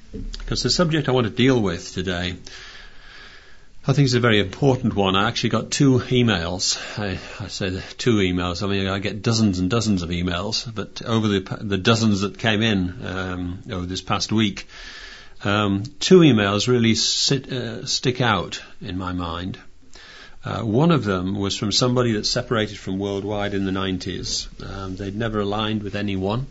because the subject I want to deal with today, I think it's a very important one. I actually got 2 emails. I say 2 emails. I mean, I get dozens and dozens of emails, but over the dozens that came in over this past week, 2 emails really stick out in my mind. One of them was from somebody that separated from Worldwide in the 90s. They'd never aligned with anyone.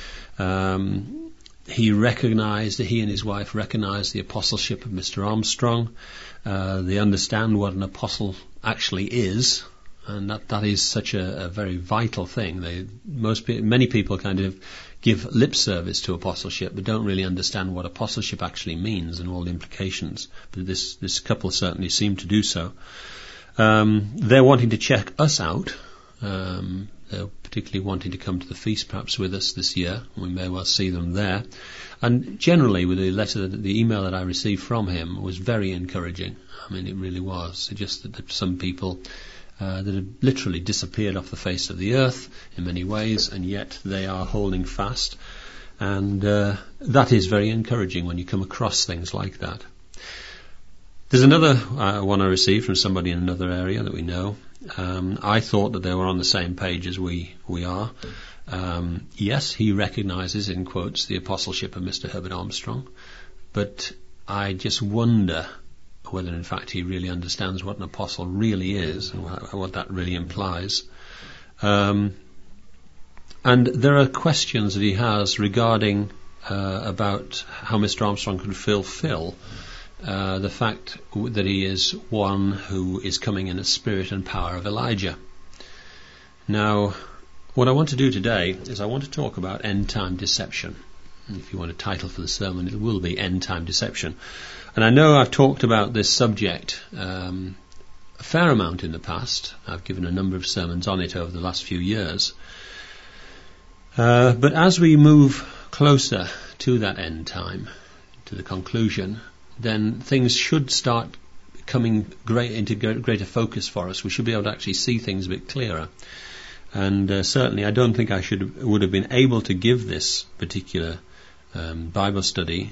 He and his wife recognized the apostleship of Mr. Armstrong. They understand what an apostle actually is, and that is such a very vital thing. Many people kind of give lip service to apostleship, but don't really understand what apostleship actually means and all the implications. But this couple certainly seem to do so. They're wanting to check us out. They're particularly wanting to come to the feast perhaps with us this year. We may well see them there. And generally with the email that I received from him was very encouraging. I mean, it really was. It just that some people that have literally disappeared off the face of the earth in many ways, and yet they are holding fast. And that is very encouraging when you come across things like that. There's another one I received from somebody in another area that we know. I thought that they were on the same page as we are. Yes, he recognizes, in quotes, the apostleship of Mr. Herbert Armstrong, but I just wonder whether in fact he really understands what an apostle really is and what that really implies. And there are questions that he has regarding about how Mr. Armstrong could fulfill the fact that he is one who is coming in the spirit and power of Elijah. Now, what I want to do today is I want to talk about end-time deception. And if you want a title for the sermon, it will be End-Time Deception. And I know I've talked about this subject a fair amount in the past. I've given a number of sermons on it over the last few years. But as we move closer to that end time, to the conclusion, then things should start coming into greater focus for us. We should be able to actually see things a bit clearer. And certainly I don't think I would have been able to give this particular Bible study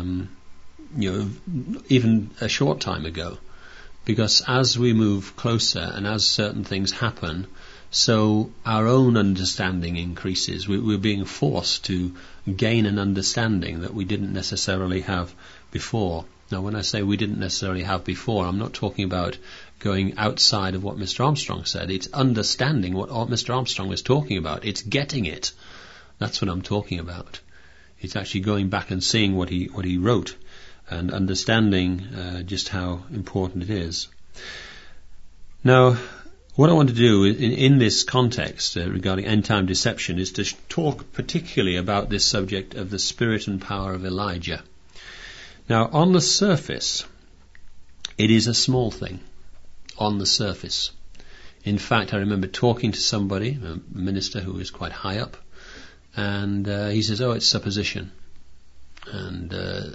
even a short time ago, because as we move closer and as certain things happen, so our own understanding increases. We're being forced to gain an understanding that we didn't necessarily have before. Now, when I say we didn't necessarily have before, I'm not talking about going outside of what Mr. Armstrong said. It's understanding what Mr. Armstrong was talking about. It's getting it. That's what I'm talking about. It's actually going back and seeing what he wrote and understanding just how important it is. Now, what I want to do in this context regarding end-time deception is to talk particularly about this subject of the spirit and power of Elijah. Now, on the surface, it is a small thing. On the surface. In fact, I remember talking to somebody, a minister who was quite high up, and he says, "Oh, it's supposition." And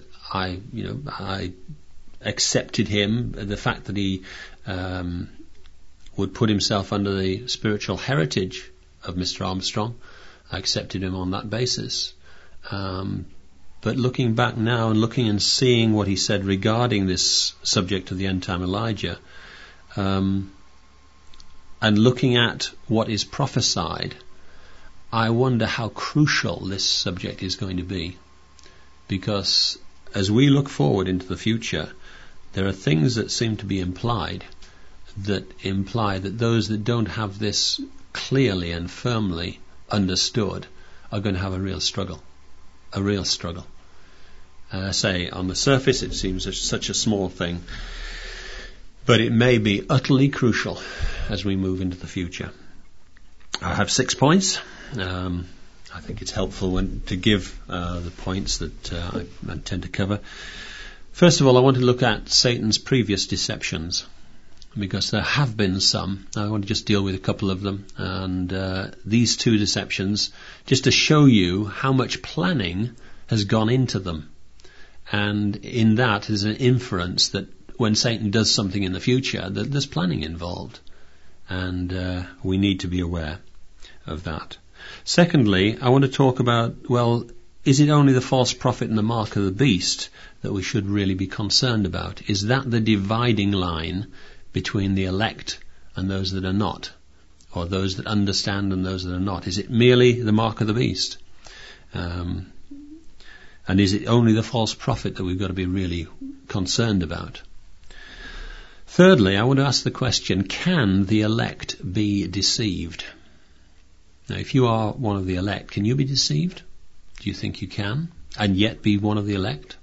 I accepted him, the fact that he would put himself under the spiritual heritage of Mr. Armstrong. I accepted him on that basis. But looking back now and looking and seeing what he said regarding this subject of the end-time Elijah, and looking at what is prophesied, I wonder how crucial this subject is going to be. Because as we look forward into the future, there are things that seem to be implied that imply that those that don't have this clearly and firmly understood are going to have a real struggle. A real struggle. Say, on the surface it seems such a small thing, but it may be utterly crucial as we move into the future. I have 6 points. I think it's helpful to give the points that I tend to cover. First of all, I want to look at Satan's previous deceptions, because there have been some. I want to just deal with a couple of them, and these 2 deceptions, just to show you how much planning has gone into them. And in that is an inference that when Satan does something in the future, that there's planning involved. And we need to be aware of that. Secondly, I want to talk about, is it only the false prophet and the mark of the beast that we should really be concerned about? Is that the dividing line between the elect and those that are not? Or those that understand and those that are not? Is it merely the mark of the beast? And is it only the false prophet that we've got to be really concerned about? Thirdly, I want to ask the question, can the elect be deceived? Now, if you are one of the elect, can you be deceived? Do you think you can, and yet be one of the elect?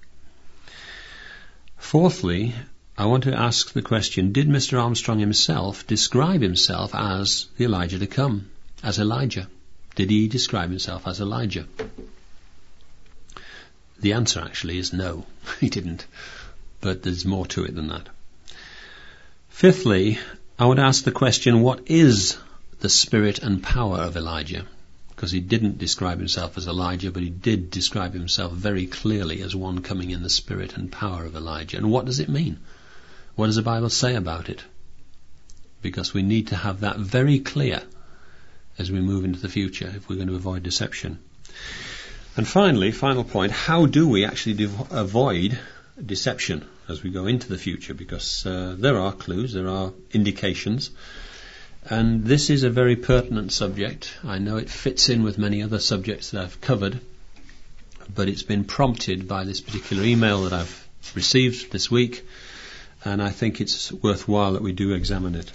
Fourthly, I want to ask the question, did Mr. Armstrong himself describe himself as the Elijah to come, as Elijah? Did he describe himself as Elijah? The answer actually is no, he didn't. But there's more to it than that. Fifthly, I would ask the question, what is the spirit and power of Elijah? Because he didn't describe himself as Elijah, but he did describe himself very clearly as one coming in the spirit and power of Elijah. And what does it mean? What does the Bible say about it? Because we need to have that very clear as we move into the future if we're going to avoid deception. And finally, final point, how do we actually avoid deception as we go into the future? Because there are clues, there are indications. And this is a very pertinent subject. I know it fits in with many other subjects that I've covered, but it's been prompted by this particular email that I've received this week, and I think it's worthwhile that we do examine it.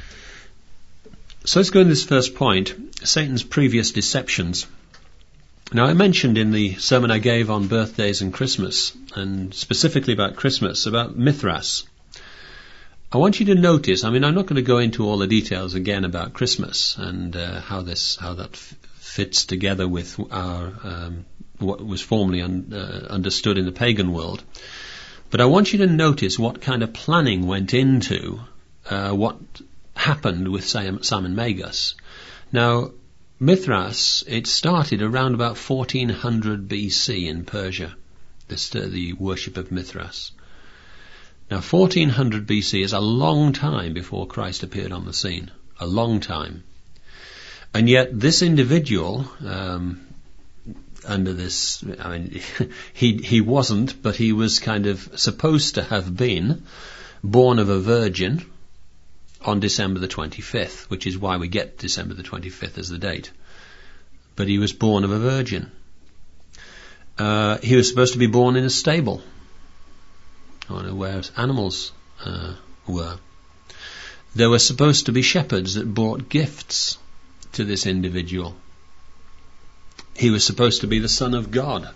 So let's go in this first point, Satan's previous deceptions. Now, I mentioned in the sermon I gave on birthdays and Christmas, and specifically about Christmas, about Mithras. I want you to notice, I'm not going to go into all the details again about Christmas and how that fits together with our what was formerly understood in the pagan world. But I want you to notice what kind of planning went into what happened with Simon Magus. Now, Mithras, it started around about 1400 BC in Persia, the worship of Mithras. Now, 1400 BC is a long time before Christ appeared on the scene. A long time. And yet this individual, under this, he wasn't, but he was kind of supposed to have been born of a virgin on December the 25th, which is why we get December the 25th as the date. But he was born of a virgin. He was supposed to be born in a stable, where animals were. There were supposed to be shepherds that brought gifts to this individual. He was supposed to be the Son of God.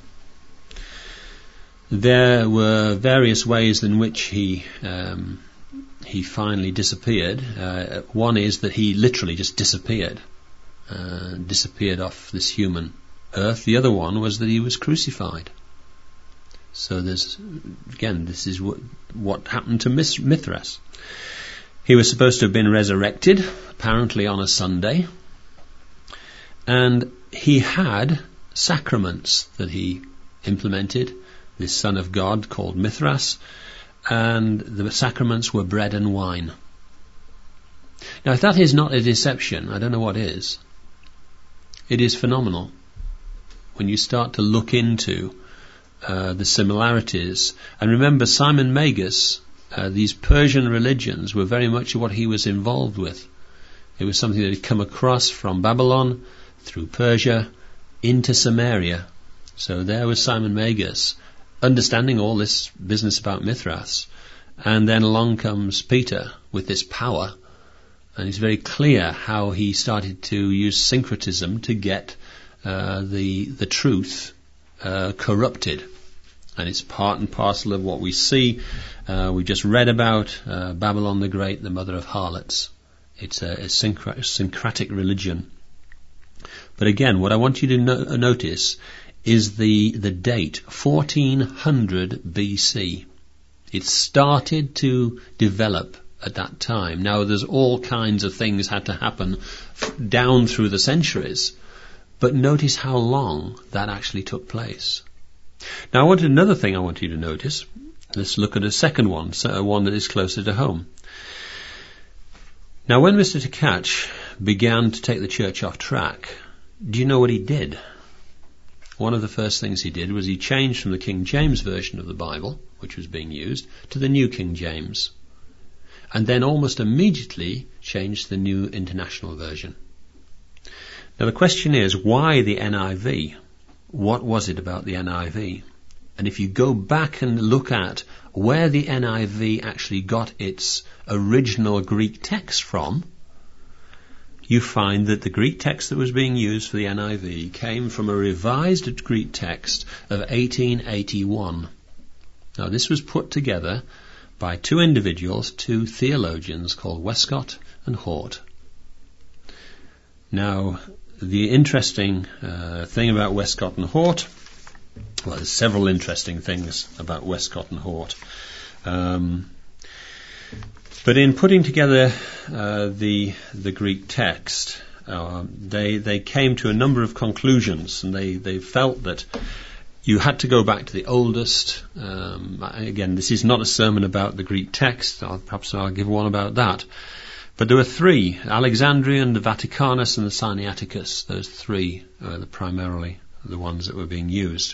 There were various ways in which he finally disappeared. One is that he literally just disappeared off this human earth. The other one was that he was crucified. So this is what happened to Mithras. He was supposed to have been resurrected, apparently on a Sunday, and he had sacraments that he implemented, this Son of God called Mithras, and the sacraments were bread and wine. Now, if that is not a deception, I don't know what is. It is phenomenal when you start to look into the similarities. And remember, Simon Magus, these Persian religions were very much what he was involved with. It was something that had come across from Babylon, through Persia, into Samaria. So there was Simon Magus, understanding all this business about Mithras. And then along comes Peter with this power. And it's very clear how he started to use syncretism to get the truth corrupted. And it's part and parcel of what we see. We just read about Babylon the Great, the mother of harlots. It's a syncretic religion. But again, what I want you to notice is the date, 1400 BC. It started to develop at that time. Now, there's all kinds of things had to happen down through the centuries, but notice how long that actually took place. Now, another thing I want you to notice. Let's look at a second one, one that is closer to home. Now, when Mr. Tkach began to take the church off track, do you know what he did? one of the first things he did was he changed from the King James Version of the Bible, which was being used, to the New King James. And then almost immediately changed to the New International Version. Now the question is, why the NIV? What was it about the NIV? And if you go back and look at where the NIV actually got its original Greek text from, you find that the Greek text that was being used for the NIV came from a revised Greek text of 1881. Now this was put together by two individuals, two theologians called Westcott and Hort. Now the interesting thing about Westcott and Hort, well, there's several interesting things about Westcott and Hort. But in putting together the Greek text, they came to a number of conclusions, and they felt that you had to go back to the oldest. Again, this is not a sermon about the Greek text. Perhaps I'll give one about that. But there were three: Alexandrian, the Vaticanus, and the Sinaiticus. Those three are primarily the ones that were being used.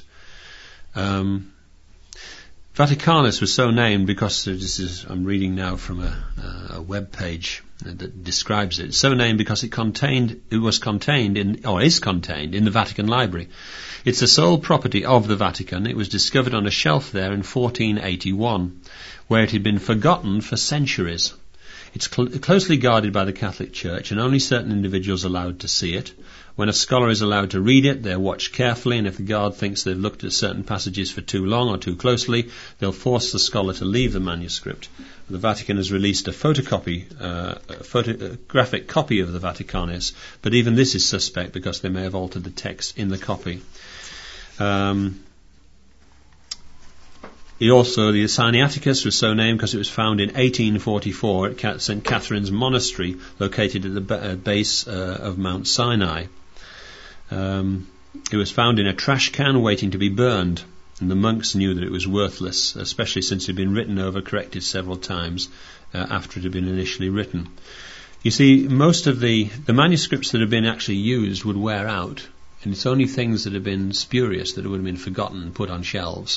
Vaticanus was so named because I'm reading now from a web page that describes it. It's so named because it is contained in the Vatican Library. It's the sole property of the Vatican. It was discovered on a shelf there in 1481, where it had been forgotten for centuries. It's closely guarded by the Catholic Church, and only certain individuals are allowed to see it. When a scholar is allowed to read it, they're watched carefully, and if the guard thinks they've looked at certain passages for too long or too closely, they'll force the scholar to leave the manuscript. The Vatican has released a photographic copy of the Vaticanus, but even this is suspect because they may have altered the text in the copy. The Sinaiticus was so named because it was found in 1844 at St. Catherine's Monastery, located at the base of Mount Sinai. It was found in a trash can waiting to be burned, and the monks knew that it was worthless, especially since it had been written over, corrected several times after it had been initially written. You see, most of the manuscripts that have been actually used would wear out, and it's only things that have been spurious that would have been forgotten and put on shelves.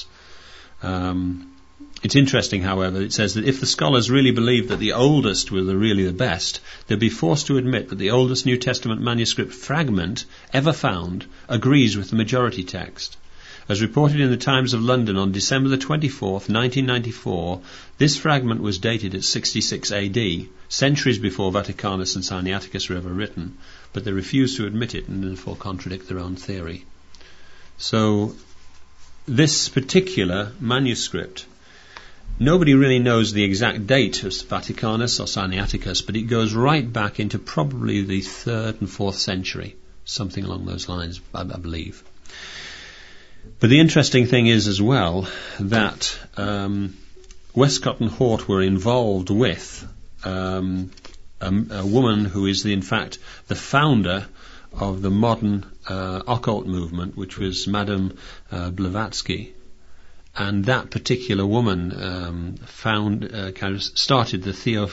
It's interesting, however, it says that if the scholars really believed that the oldest were really the best, they'd be forced to admit that the oldest New Testament manuscript fragment ever found agrees with the majority text. As reported in the Times of London on December the 24th, 1994, this fragment was dated at 66 AD, centuries before Vaticanus and Sinaiticus were ever written, but they refused to admit it and therefore contradict their own theory. So this particular manuscript, nobody really knows the exact date of Vaticanus or Sinaiticus, but it goes right back into probably the 3rd and 4th century, something along those lines, I believe. But the interesting thing is as well that Westcott and Hort were involved with a woman who is in fact the founder of the modern occult movement, which was Madame Blavatsky, and that particular woman started the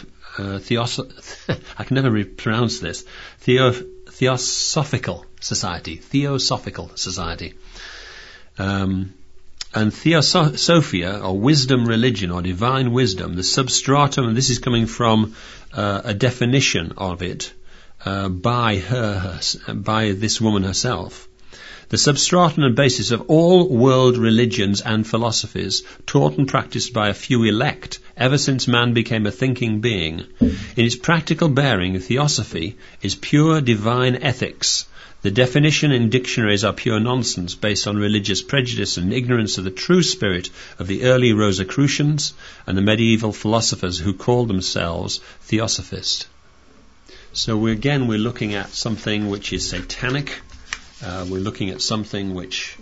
I can never pronounce this, Theosophical Society. And Theosophia, or wisdom religion, or divine wisdom, the substratum, and this is coming from a definition of it by this woman herself. The substratum and basis of all world religions and philosophies, taught and practiced by a few elect, ever since man became a thinking being. In its practical bearing, theosophy is pure divine ethics. The definition in dictionaries are pure nonsense, based on religious prejudice and ignorance of the true spirit of the early Rosicrucians and the medieval philosophers who called themselves theosophists. So we're looking at something which is satanic. We're looking at something which,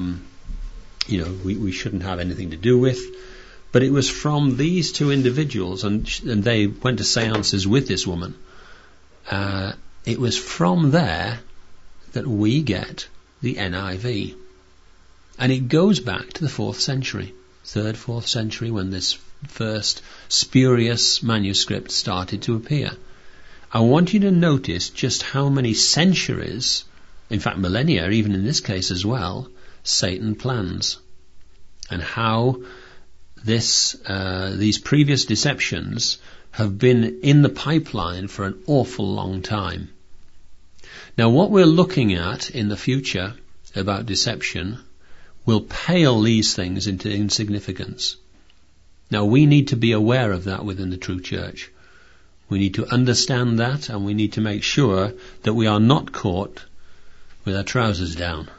we shouldn't have anything to do with. But it was from these two individuals, and they went to seances with this woman. It was from there that we get the NIV. And it goes back to the 4th century, 3rd, 4th century, when this first spurious manuscript started to appear. I want you to notice just how many centuries, in fact millennia, even in this case as well, Satan plans and how these previous deceptions have been in the pipeline for an awful long time. Now, what we're looking at in the future about deception will pale these things into insignificance. Now, we need to be aware of that within the true church. We need to understand that, and we need to make sure that we are not caught with our trousers down.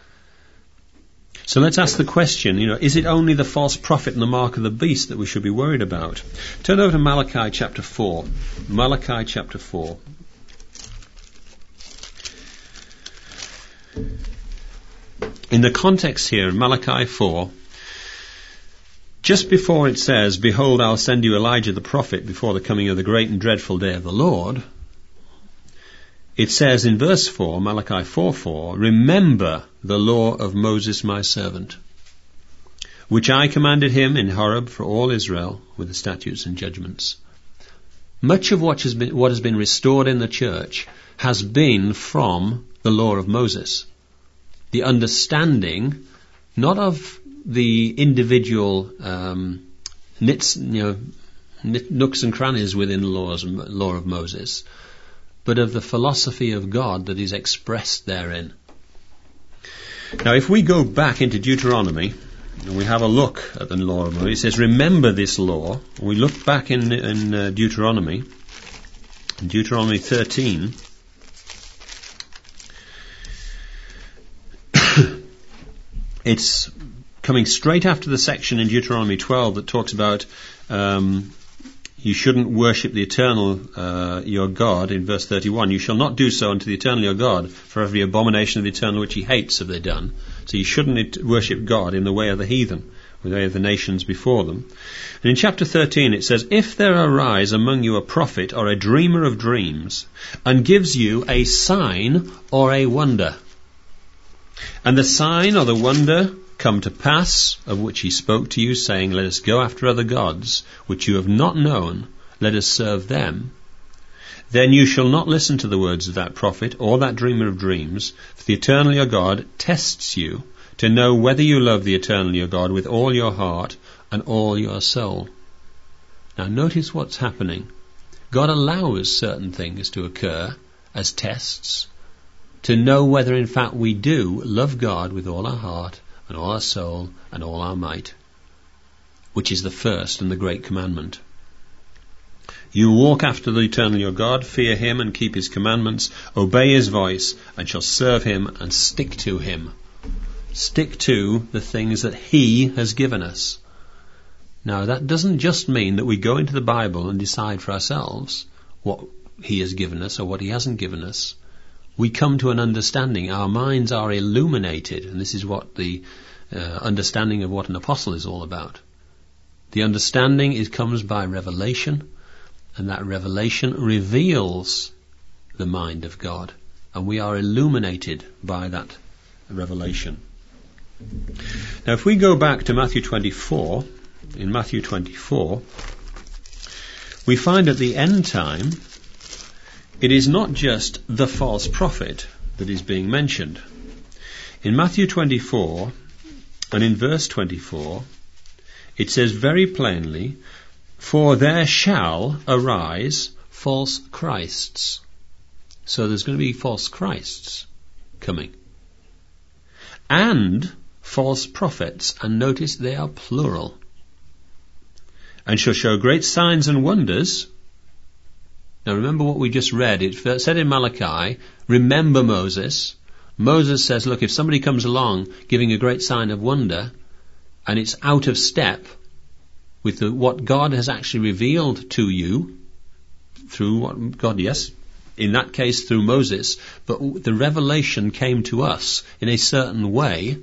So let's ask the question, is it only the false prophet and the mark of the beast that we should be worried about? Turn over to Malachi chapter 4. Malachi chapter 4. In the context here, in Malachi 4, just before it says, "Behold, I'll send you Elijah the prophet before the coming of the great and dreadful day of the Lord," it says in verse 4, Malachi 4:4, "Remember the law of Moses my servant, which I commanded him in Horeb for all Israel with the statutes and judgments." Much of what has been restored in the church has been from the law of Moses. The understanding, not of the individual nooks and crannies within the law of Moses, but of the philosophy of God that is expressed therein. Now, if we go back into Deuteronomy, and we have a look at the law of Moses, it says, "Remember this law." We look back in Deuteronomy 13. It's coming straight after the section in Deuteronomy 12 that talks about you shouldn't worship the eternal your God. In verse 31, "You shall not do so unto the eternal your God, for every abomination of the eternal which he hates have they done." So you shouldn't worship God in the way of the heathen, the way of the nations before them. And in chapter 13 it says, "If there arise among you a prophet or a dreamer of dreams, and gives you a sign or a wonder, and the sign or the wonder come to pass, of which he spoke to you, saying, Let us go after other gods, which you have not known, let us serve them, then you shall not listen to the words of that prophet or that dreamer of dreams, for the eternal your God tests you, to know whether you love the eternal your God with all your heart and all your soul." Now notice what's happening. God allows certain things to occur as tests, to know whether in fact we do love God with all our heart and all our soul and all our might, which is the first and the great commandment. "You walk after the eternal your God, fear him and keep his commandments, obey his voice, and shall serve him and stick to him." Stick to the things that he has given us. Now that doesn't just mean that we go into the Bible and decide for ourselves what he has given us or what he hasn't given us. We come to an understanding. Our minds are illuminated, and this is what the understanding of what an apostle is all about. The understanding comes by revelation, and that revelation reveals the mind of God, and we are illuminated by that revelation. Now, if we go back to Matthew 24, in Matthew 24, we find at the end time, it is not just the false prophet that is being mentioned. In Matthew 24, and in verse 24, it says very plainly, "For there shall arise false Christs." So there's going to be false Christs coming. "And false prophets," and notice they are plural, "and shall show great signs and wonders." Now remember what we just read. It said in Malachi, remember Moses. Moses says, look, if somebody comes along giving a great sign of wonder, and it's out of step with what God has actually revealed to you, through what God, yes, in that case through Moses, but the revelation came to us in a certain way,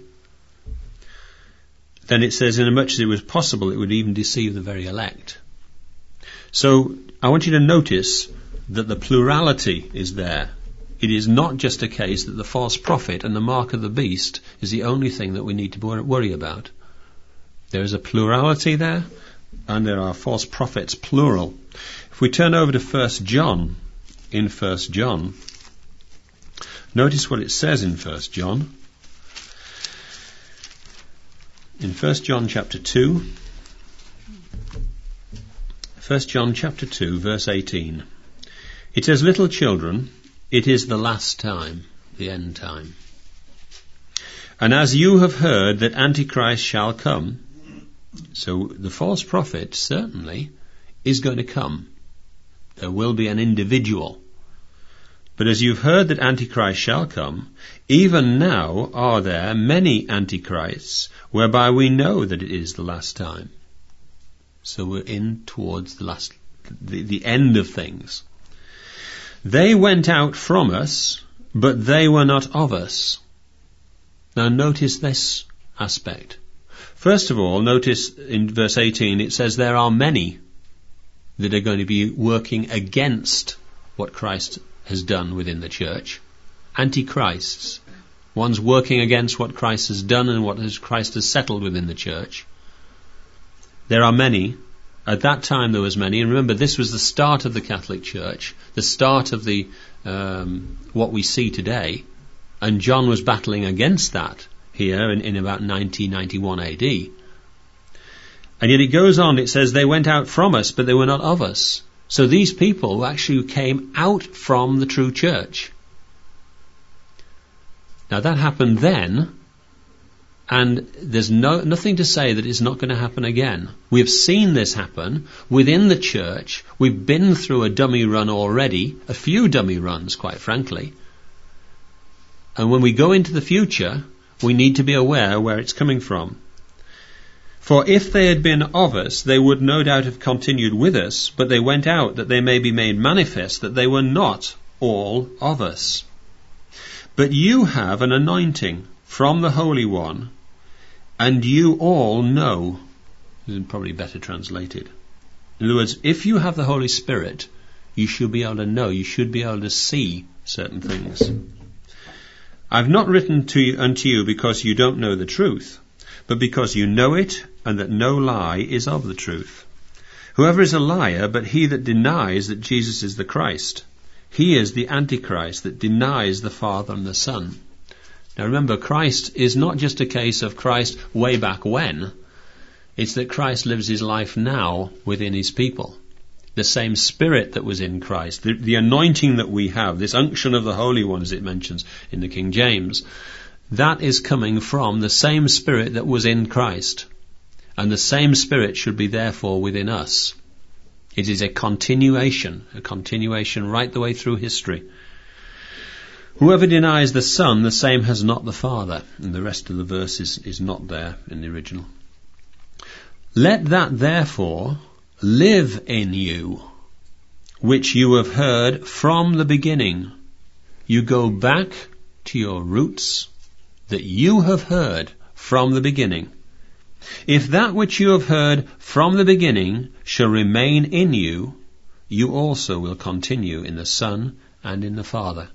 then it says, inasmuch as it was possible, it would even deceive the very elect. So I want you to notice that the plurality is there. It is not just a case that the false prophet and the mark of the beast is the only thing that we need to worry about. There is a plurality there, and there are false prophets, plural. If we turn over to 1 John, in 1 John, notice what it says in 1 John. In 1 John chapter 2, 1 John chapter 2, verse 18, it says, "Little children, it is the last time," the end time. "And as you have heard that Antichrist shall come," so the false prophet certainly is going to come. There will be an individual. "But as you've heard that Antichrist shall come, even now are there many Antichrists, whereby we know that it is the last time." So we're in towards the end of things. "They went out from us, but they were not of us." Now notice this aspect. First of all, notice in verse 18 it says there are many that are going to be working against what Christ has done within the church. Antichrists. One's working against what Christ has done and what Christ has settled within the church. There are many. At that time there was many. And remember, this was the start of the Catholic Church, the start of the what we see today. And John was battling against that here in about 1991 AD. And yet it goes on, it says, "They went out from us, but they were not of us." So these people actually came out from the true church. Now that happened then, and there's nothing to say that it's not going to happen again. We've seen this happen within the church. We've been through a dummy run already, a few dummy runs, quite frankly. And when we go into the future, we need to be aware where it's coming from. "For if they had been of us, they would no doubt have continued with us, but they went out that they may be made manifest that they were not all of us. But you have an anointing from the Holy One, and you all know." This is probably better translated. In other words, if you have the Holy Spirit, you should be able to know, you should be able to see certain things. "I've not written unto you because you don't know the truth, but because you know it, and that no lie is of the truth. Whoever is a liar, but he that denies that Jesus is the Christ, he is the Antichrist that denies the Father and the Son." Now remember, Christ is not just a case of Christ way back when. It's that Christ lives his life now within his people. The same Spirit that was in Christ, the anointing that we have, this unction of the Holy One, as it mentions in the King James, that is coming from the same Spirit that was in Christ. And the same Spirit should be therefore within us. It is a continuation right the way through history. "Whoever denies the Son, the same has not the Father." And the rest of the verse is not there in the original. "Let that therefore live in you, which you have heard from the beginning." You go back to your roots that you have heard from the beginning. "If that which you have heard from the beginning shall remain in you, you also will continue in the Son and in the Father."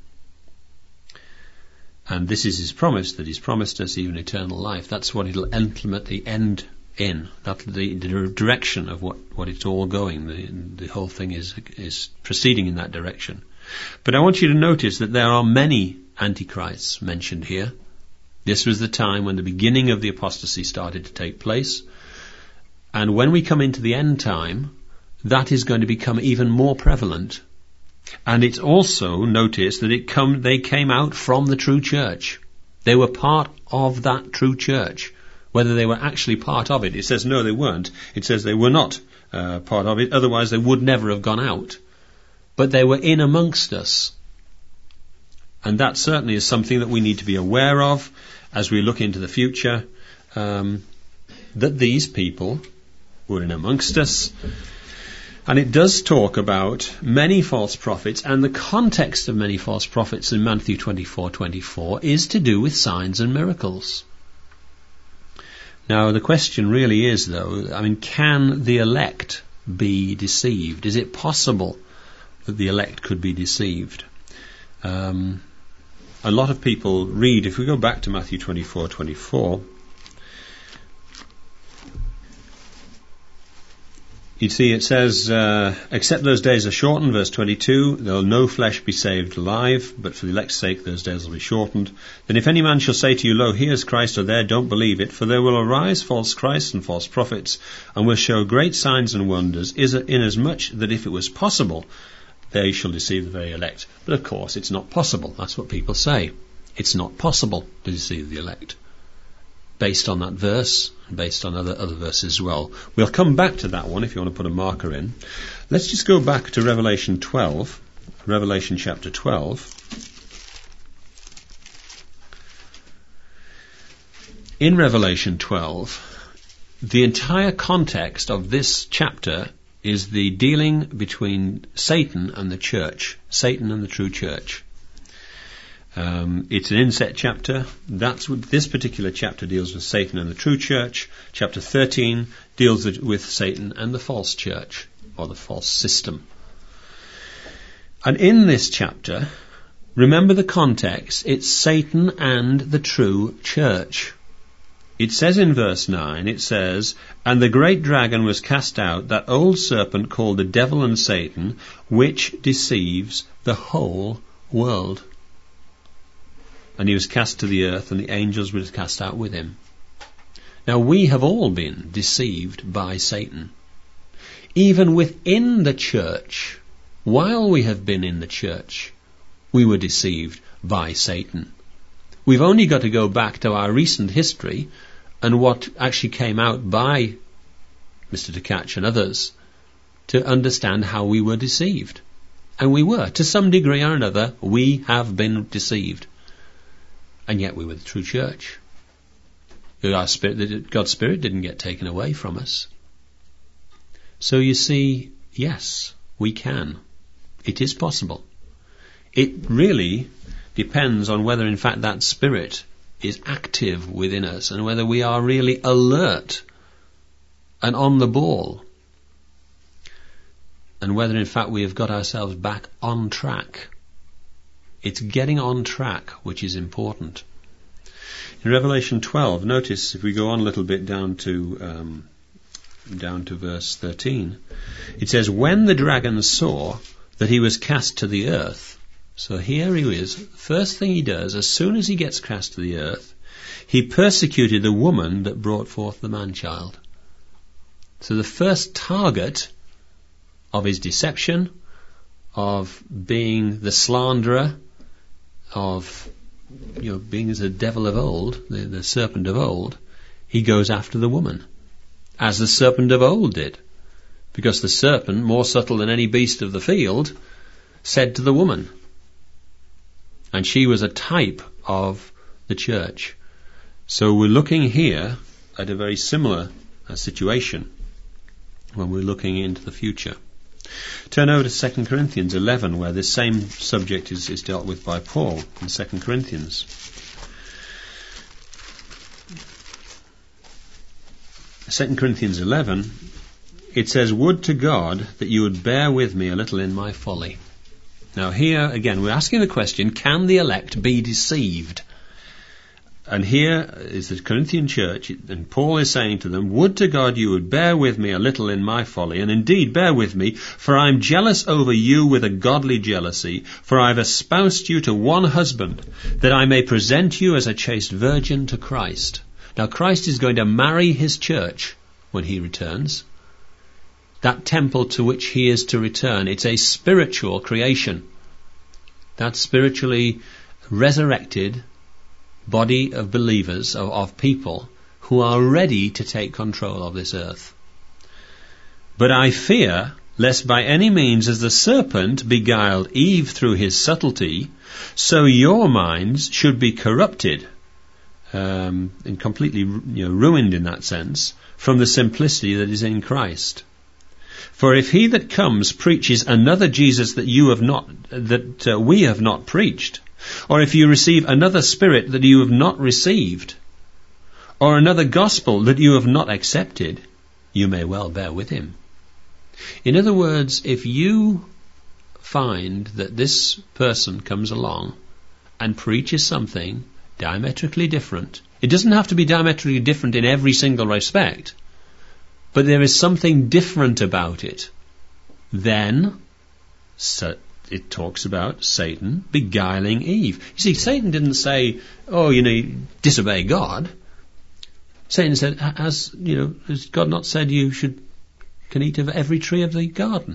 And this is his promise, that he's promised us even eternal life. That's what it'll ultimately end in. That's the direction of what it's all going. The whole thing is proceeding in that direction. But I want you to notice that there are many antichrists mentioned here. This was the time when the beginning of the apostasy started to take place. And when we come into the end time, that is going to become even more prevalent. And it's also noticed that they came out from the true church. They were part of that true church. Whether they were actually part of it, it says no, they weren't. It says they were not part of it. Otherwise, they would never have gone out. But they were in amongst us. And that certainly is something that we need to be aware of as we look into the future, that these people were in amongst us. And it does talk about many false prophets, and the context of many false prophets in Matthew 24:24 is to do with signs and miracles. Now the question really is, though, can the elect be deceived? Is it possible that the elect could be deceived? A lot of people read, if we go back to Matthew 24:24, You see, it says, except those days are shortened, verse 22, there'll no flesh be saved alive, but for the elect's sake those days will be shortened. Then if any man shall say to you, lo, here's Christ, or there, don't believe it, for there will arise false Christs and false prophets, and will show great signs and wonders, inasmuch that if it was possible, they shall deceive the very elect. But of course, it's not possible. That's what people say. It's not possible to deceive the elect. Based on that verse, based on other verses as well. We'll come back to that one if you want to put a marker in. Let's just go back to Revelation 12, Revelation chapter 12. In Revelation 12, the entire context of this chapter is the dealing between Satan and the church, Satan and the true church. It's an inset chapter. That's what this particular chapter deals with, Satan and the true church. Chapter 13 deals with Satan and the false church, or the false system. And in this chapter, remember the context, it's Satan and the true church. It says in verse 9, it says, and the great dragon was cast out, that old serpent called the devil and Satan, which deceives the whole world. And he was cast to the earth, and the angels were cast out with him. Now we have all been deceived by Satan. Even within the church, while we have been in the church, we were deceived by Satan. We've only got to go back to our recent history and what actually came out by Mr. Tkach and others to understand how we were deceived. And we were. To some degree or another, we have been deceived. And yet we were the true church. God's Spirit didn't get taken away from us. So you see, yes, we can. It is possible. It really depends on whether in fact that Spirit is active within us and whether we are really alert and on the ball. And whether in fact we have got ourselves back on track. It's getting on track which is important. In Revelation 12, notice if we go on a little bit down to verse 13, it says, when the dragon saw that he was cast to the earth, so here he is, first thing he does, as soon as he gets cast to the earth, he persecuted the woman that brought forth the man-child. So the first target of his deception, of being the slanderer, of being as the devil of old, the serpent of old, he goes after the woman, as the serpent of old did. Because the serpent, more subtle than any beast of the field, said to the woman. And she was a type of the church. So we're looking here at a very similar situation when we're looking into the future. Turn over to 2 Corinthians 11, where this same subject is dealt with by Paul in 2 Corinthians. 2 Corinthians 11, it says, would to God that you would bear with me a little in my folly. Now here, again, we're asking the question, can the elect be deceived? And here is the Corinthian church, and Paul is saying to them, would to God you would bear with me a little in my folly, and indeed bear with me, for I am jealous over you with a godly jealousy, for I have espoused you to one husband, that I may present you as a chaste virgin to Christ. Now Christ is going to marry his church when he returns. That temple to which he is to return, it's a spiritual creation. That spiritually resurrected body of believers, of people who are ready to take control of this earth. But I fear lest by any means as the serpent beguiled Eve through his subtlety, so your minds should be corrupted and completely ruined in that sense from the simplicity that is in Christ. For if he that comes preaches another Jesus that we have not preached, or if you receive another spirit that you have not received, or another gospel that you have not accepted, you may well bear with him. In other words, if you find that this person comes along and preaches something diametrically different, it doesn't have to be diametrically different in every single respect, but there is something different about it. Then, it talks about Satan beguiling Eve. You see, Satan didn't say, disobey God. Satan said, has God not said you can eat of every tree of the garden?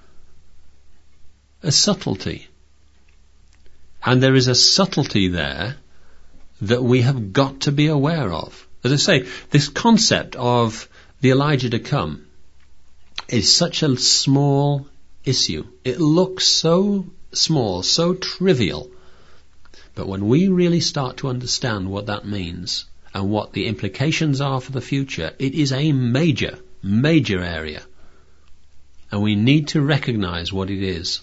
A subtlety. And there is a subtlety there that we have got to be aware of. As I say, this concept of the Elijah to come is such a small issue. It looks so small, so trivial. But when we really start to understand what that means and what the implications are for the future, it is a major, major area. And we need to recognize what it is.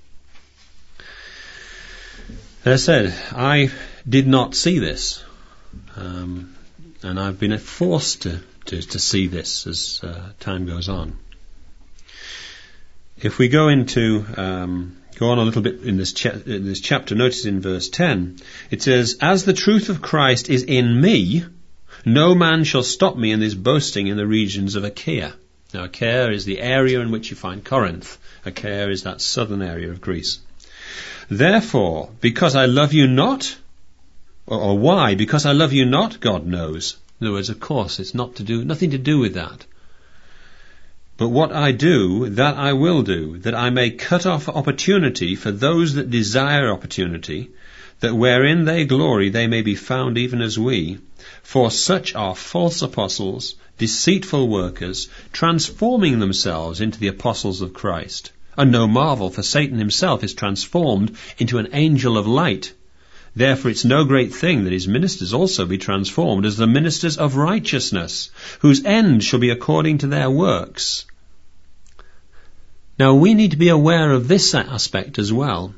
As I said, I did not see this. And I've been forced to see this as time goes on. If we go on a little bit in this chapter, notice in verse 10, it says, "As the truth of Christ is in me, no man shall stop me in this boasting in the regions of Achaia." Now, Achaia is the area in which you find Corinth. Achaia is that southern area of Greece. "Therefore, because I love you not," or why? "Because I love you not, God knows." In other words, of course, it's nothing to do with that. "But what I do, that I will do, that I may cut off opportunity for those that desire opportunity, that wherein they glory they may be found even as we. For such are false apostles, deceitful workers, transforming themselves into the apostles of Christ. And no marvel, for Satan himself is transformed into an angel of light. Therefore it's no great thing that his ministers also be transformed as the ministers of righteousness, whose end shall be according to their works." Now we need to be aware of this aspect as well.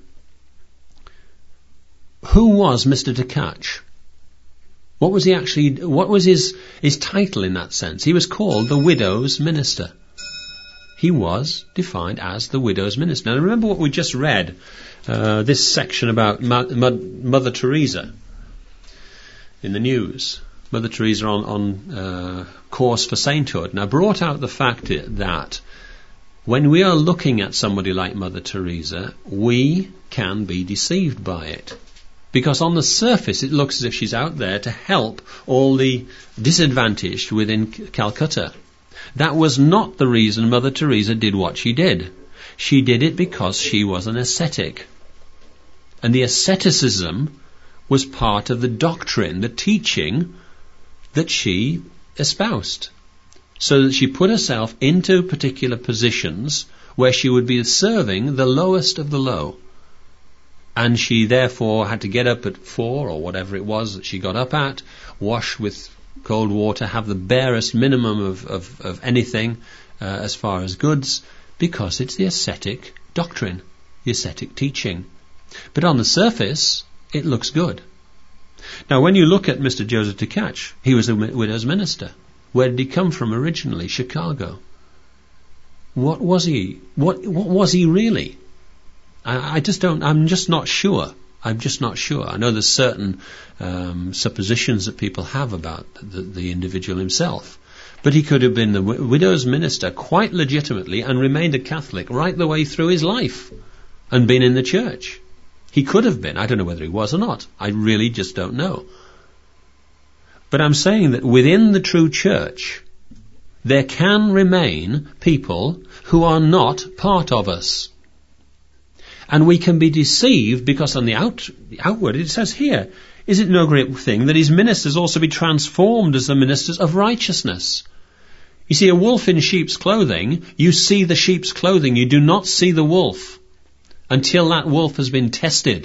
Who was Mr. Tkach? What was his title in that sense? He was called the widow's minister. He was defined as the widow's minister. Now remember what we just read, this section about Mother Teresa in the news. Mother Teresa on course for sainthood. Now brought out the fact that when we are looking at somebody like Mother Teresa, we can be deceived by it. Because on the surface it looks as if she's out there to help all the disadvantaged within Calcutta. That was not the reason Mother Teresa did what she did. She did it because she was an ascetic. And the asceticism was part of the doctrine, the teaching that she espoused. So that she put herself into particular positions where she would be serving the lowest of the low. And she therefore had to get up at 4 or whatever it was that she got up at, wash with cold water, have the barest minimum of anything as far as goods, because it's the ascetic doctrine, the ascetic teaching. But on the surface, it looks good. Now, when you look at Mr. Joseph Tkach, he was a widow's minister. Where did he come from originally? Chicago. What was he? What was he really? I'm just not sure. I'm just not sure. I know there's certain suppositions that people have about the individual himself. But he could have been the widow's minister quite legitimately and remained a Catholic right the way through his life and been in the church. He could have been. I don't know whether he was or not. I really just don't know. But I'm saying that within the true church, there can remain people who are not part of us. And we can be deceived because on the outward, it says here, "Is it no great thing that his ministers also be transformed as the ministers of righteousness?" You see, a wolf in sheep's clothing, you see the sheep's clothing, you do not see the wolf until that wolf has been tested.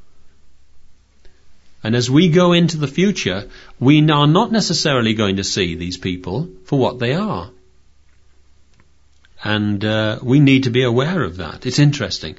And as we go into the future, we are not necessarily going to see these people for what they are. And we need to be aware of that. It's interesting.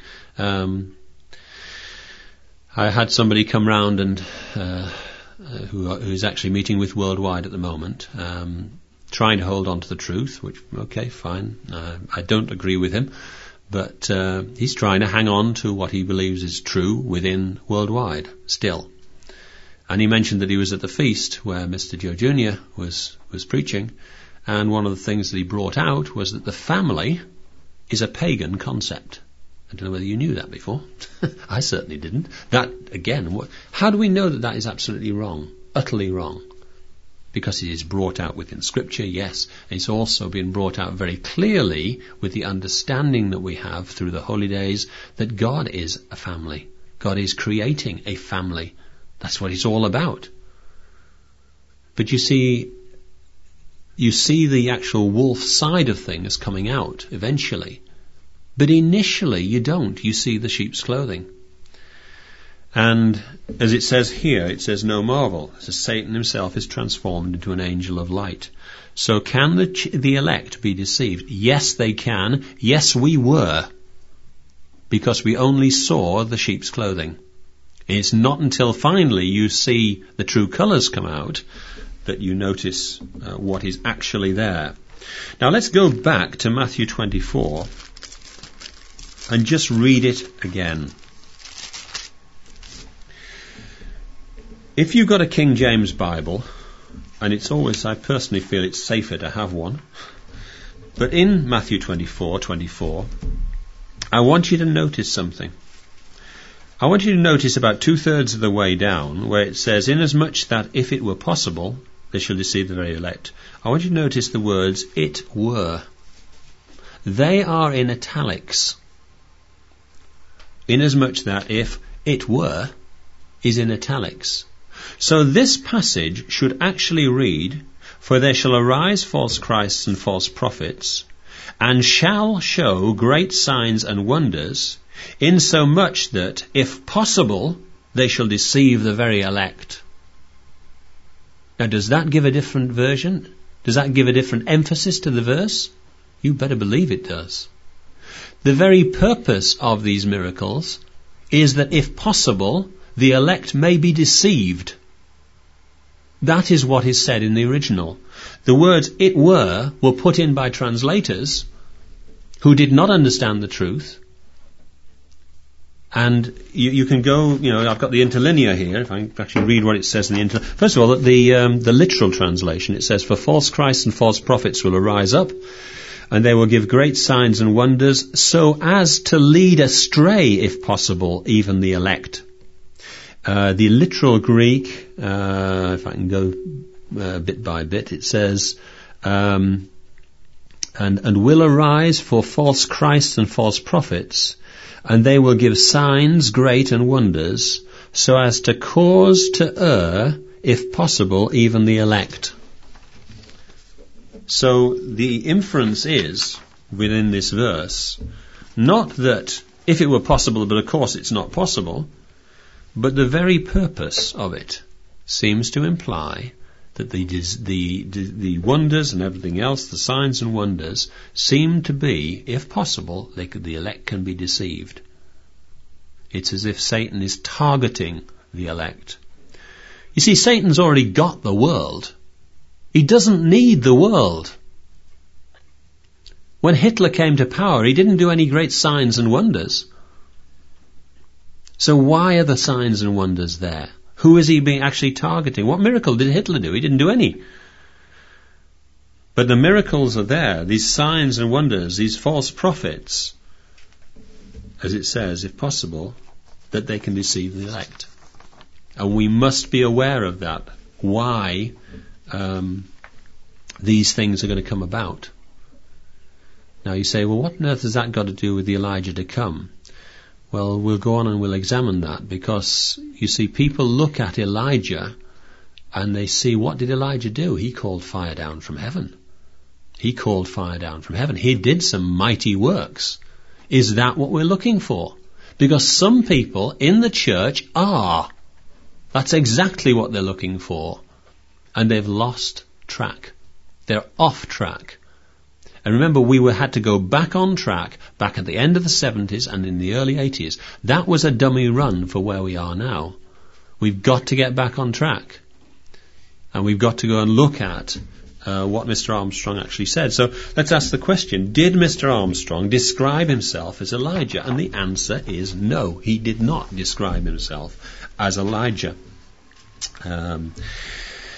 I had somebody come round and who's actually meeting with Worldwide at the moment, trying to hold on to the truth, which, okay, fine. I don't agree with him, but he's trying to hang on to what he believes is true within Worldwide still. And he mentioned that he was at the feast where Mr. Joe Jr. was preaching, And one of the things that he brought out was that the family is a pagan concept. I don't know whether you knew that before. I certainly didn't. That, again, how do we know that that is absolutely wrong? Utterly wrong. Because it is brought out within Scripture, yes. It's also been brought out very clearly with the understanding that we have through the holy days that God is a family. God is creating a family. That's what it's all about. But you see the actual wolf side of things coming out eventually. But initially you don't. You see the sheep's clothing. And as it says here, it says, no marvel. It says, Satan himself is transformed into an angel of light. So can the elect be deceived? Yes, they can. Yes, we were. Because we only saw the sheep's clothing. It's not until finally you see the true colours come out that you notice what is actually there. Now let's go back to Matthew 24 and just read it again. If you've got a King James Bible, and it's always, I personally feel it's safer to have one, but in Matthew 24, I want you to notice something. I want you to notice about 2/3 of the way down where it says, inasmuch that if it were possible, they shall deceive the very elect. I want you to notice the words, it were. They are in italics. Inasmuch that if it were is in italics. So this passage should actually read, for there shall arise false Christs and false prophets, and shall show great signs and wonders, insomuch that, if possible, they shall deceive the very elect. Now, does that give a different version? Does that give a different emphasis to the verse? You better believe it does. The very purpose of these miracles is that, if possible, the elect may be deceived. That is what is said in the original. The words it were put in by translators who did not understand the truth. And you can go, I've got the interlinear here, if I can actually read what it says in the interlinear. First of all, the literal translation, it says, for false Christs and false prophets will arise up, and they will give great signs and wonders, so as to lead astray, if possible, even the elect. The literal Greek, if I can go bit by bit, it says, and will arise for false Christs and false prophets, and they will give signs great and wonders, so as to cause to err, if possible, even the elect. So the inference is, within this verse, not that if it were possible, but of course it's not possible, but the very purpose of it seems to imply that the wonders and everything else, the signs and wonders, seem to be, if possible, the elect can be deceived. It's as if Satan is targeting the elect. You see, Satan's already got the world. He doesn't need the world. When Hitler came to power, he didn't do any great signs and wonders. So why are the signs and wonders there? Who is he being actually targeting? What miracle did Hitler do? He didn't do any. But the miracles are there, these signs and wonders, these false prophets, as it says, if possible, that they can deceive the elect. And we must be aware of that, why these things are going to come about. Now you say, well, what on earth has that got to do with the Elijah to come? Well, we'll go on and we'll examine that, because, you see, people look at Elijah and they see, what did Elijah do? He called fire down from heaven. He called fire down from heaven. He did some mighty works. Is that what we're looking for? Because some people in the church are. That's exactly what they're looking for. And they've lost track. They're off track. And remember, we had to go back on track, back at the end of the 70s and in the early 80s. That was a dummy run for where we are now. We've got to get back on track. And we've got to go and look at what Mr. Armstrong actually said. So let's ask the question, did Mr. Armstrong describe himself as Elijah? And the answer is no, he did not describe himself as Elijah.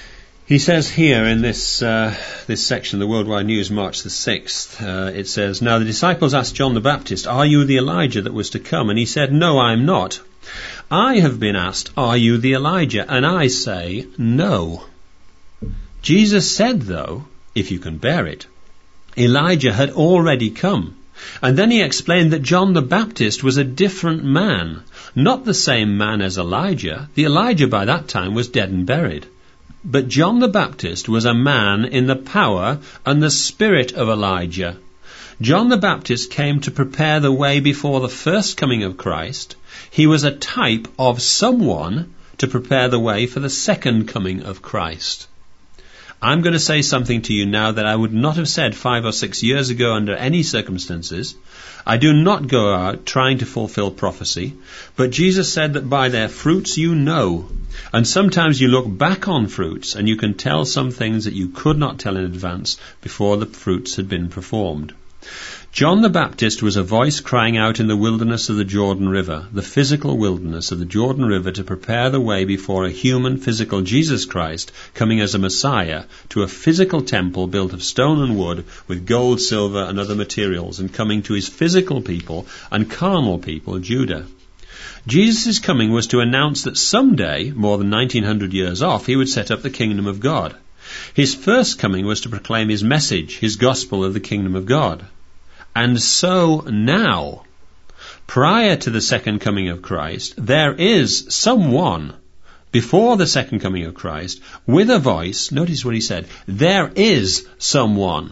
He says here in this section, the Worldwide News, March the 6th, it says, "Now the disciples asked John the Baptist, 'Are you the Elijah that was to come?' And he said, 'No, I am not.' I have been asked, 'Are you the Elijah?' And I say, 'No.' Jesus said, though, if you can bear it, Elijah had already come. And then he explained that John the Baptist was a different man, not the same man as Elijah. The Elijah by that time was dead and buried. But John the Baptist was a man in the power and the spirit of Elijah. John the Baptist came to prepare the way before the first coming of Christ. He was a type of someone to prepare the way for the second coming of Christ." I'm going to say something to you now that I would not have said 5 or 6 years ago under any circumstances. I do not go out trying to fulfill prophecy, but Jesus said that by their fruits you know. And sometimes you look back on fruits and you can tell some things that you could not tell in advance before the fruits had been performed. John the Baptist was a voice crying out in the wilderness of the Jordan River, the physical wilderness of the Jordan River, to prepare the way before a human, physical Jesus Christ coming as a Messiah to a physical temple built of stone and wood with gold, silver and other materials, and coming to his physical people and carnal people, Judah. Jesus' coming was to announce that someday, more than 1900 years off, he would set up the kingdom of God. His first coming was to proclaim his message, his gospel of the kingdom of God. And so now, prior to the second coming of Christ, there is someone before the second coming of Christ with a voice. Notice what he said. There is someone.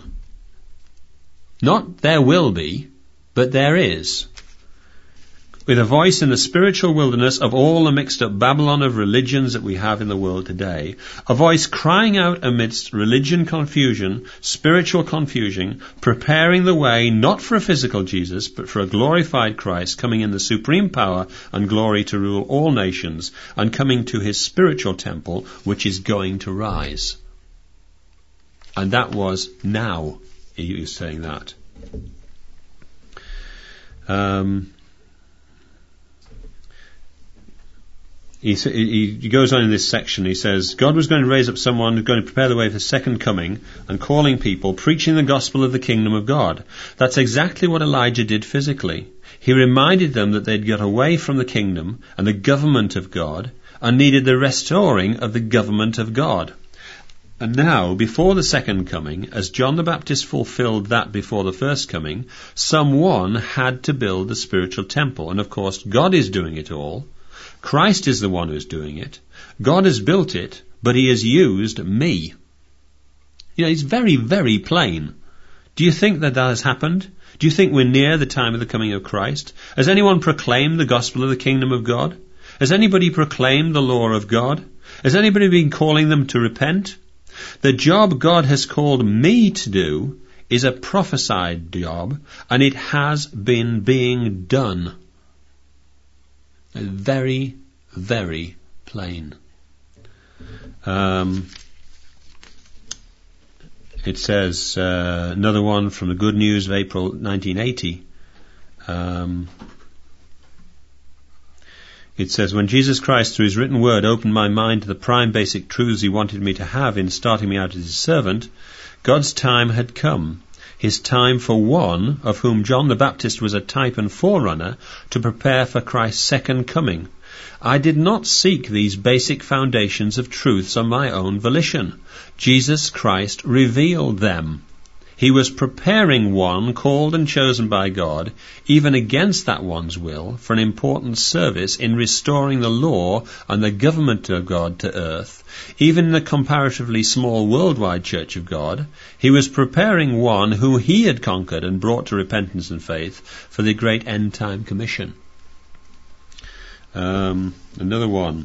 Not there will be, but there is. With a voice in the spiritual wilderness of all the mixed up Babylon of religions that we have in the world today, a voice crying out amidst religion confusion, spiritual confusion, preparing the way not for a physical Jesus, but for a glorified Christ coming in the supreme power and glory to rule all nations, and coming to his spiritual temple, which is going to rise. And that was now, he was saying that. He goes on in this section, he says, God was going to raise up someone who's going to prepare the way for the second coming and calling people, preaching the gospel of the kingdom of God. That's exactly what Elijah did physically. He reminded them that they'd got away from the kingdom and the government of God and needed the restoring of the government of God. And now, before the second coming, as John the Baptist fulfilled that before the first coming, someone had to build the spiritual temple. And of course, God is doing it all. Christ is the one who's doing it. God has built it, but he has used me. You know, it's very, very plain. Do you think that has happened? Do you think we're near the time of the coming of Christ? Has anyone proclaimed the gospel of the kingdom of God? Has anybody proclaimed the law of God? Has anybody been calling them to repent? The job God has called me to do is a prophesied job, and it has been being done. Very, very plain. It says, another one from the Good News of April 1980. It says, when Jesus Christ, through his written word, opened my mind to the prime basic truths he wanted me to have in starting me out as his servant, God's time had come. His time for one, of whom John the Baptist was a type and forerunner, to prepare for Christ's second coming. I did not seek these basic foundations of truths on my own volition. Jesus Christ revealed them. He was preparing one called and chosen by God, even against that one's will, for an important service in restoring the law and the government of God to earth. Even in the comparatively small worldwide Church of God, he was preparing one who he had conquered and brought to repentance and faith for the great end-time commission. Another one.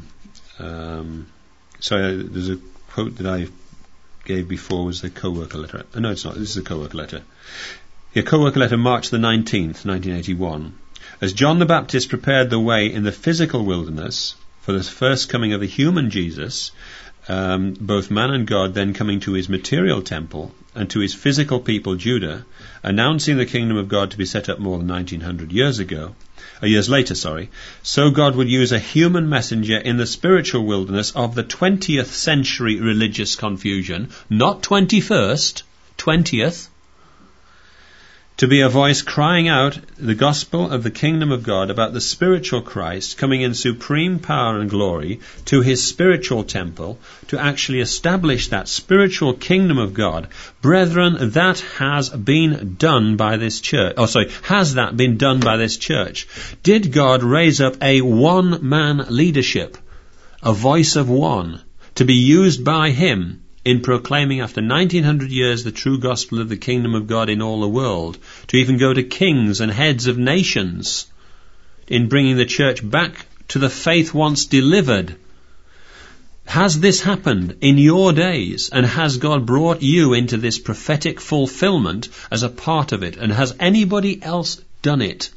There's a quote that I gave before was the co-worker letter. No, it's not. This is the co-worker letter. Your co-worker letter, March the 19th, 1981. As John the Baptist prepared the way in the physical wilderness for the first coming of the human Jesus, both man and God then coming to his material temple and to his physical people Judah, announcing the kingdom of God to be set up more than 1900 years ago, years later, so God would use a human messenger in the spiritual wilderness of the 20th century religious confusion, not 21st, 20th, to be a voice crying out the gospel of the kingdom of God about the spiritual Christ coming in supreme power and glory to his spiritual temple to actually establish that spiritual kingdom of God. Brethren, that has been done by this church. Has that been done by this church? Did God raise up a one-man leadership, a voice of one, to be used by him in proclaiming after 1900 years the true gospel of the kingdom of God in all the world, to even go to kings and heads of nations in bringing the church back to the faith once delivered? Has this happened in your days? And has God brought you into this prophetic fulfillment as a part of it? And has anybody else done it?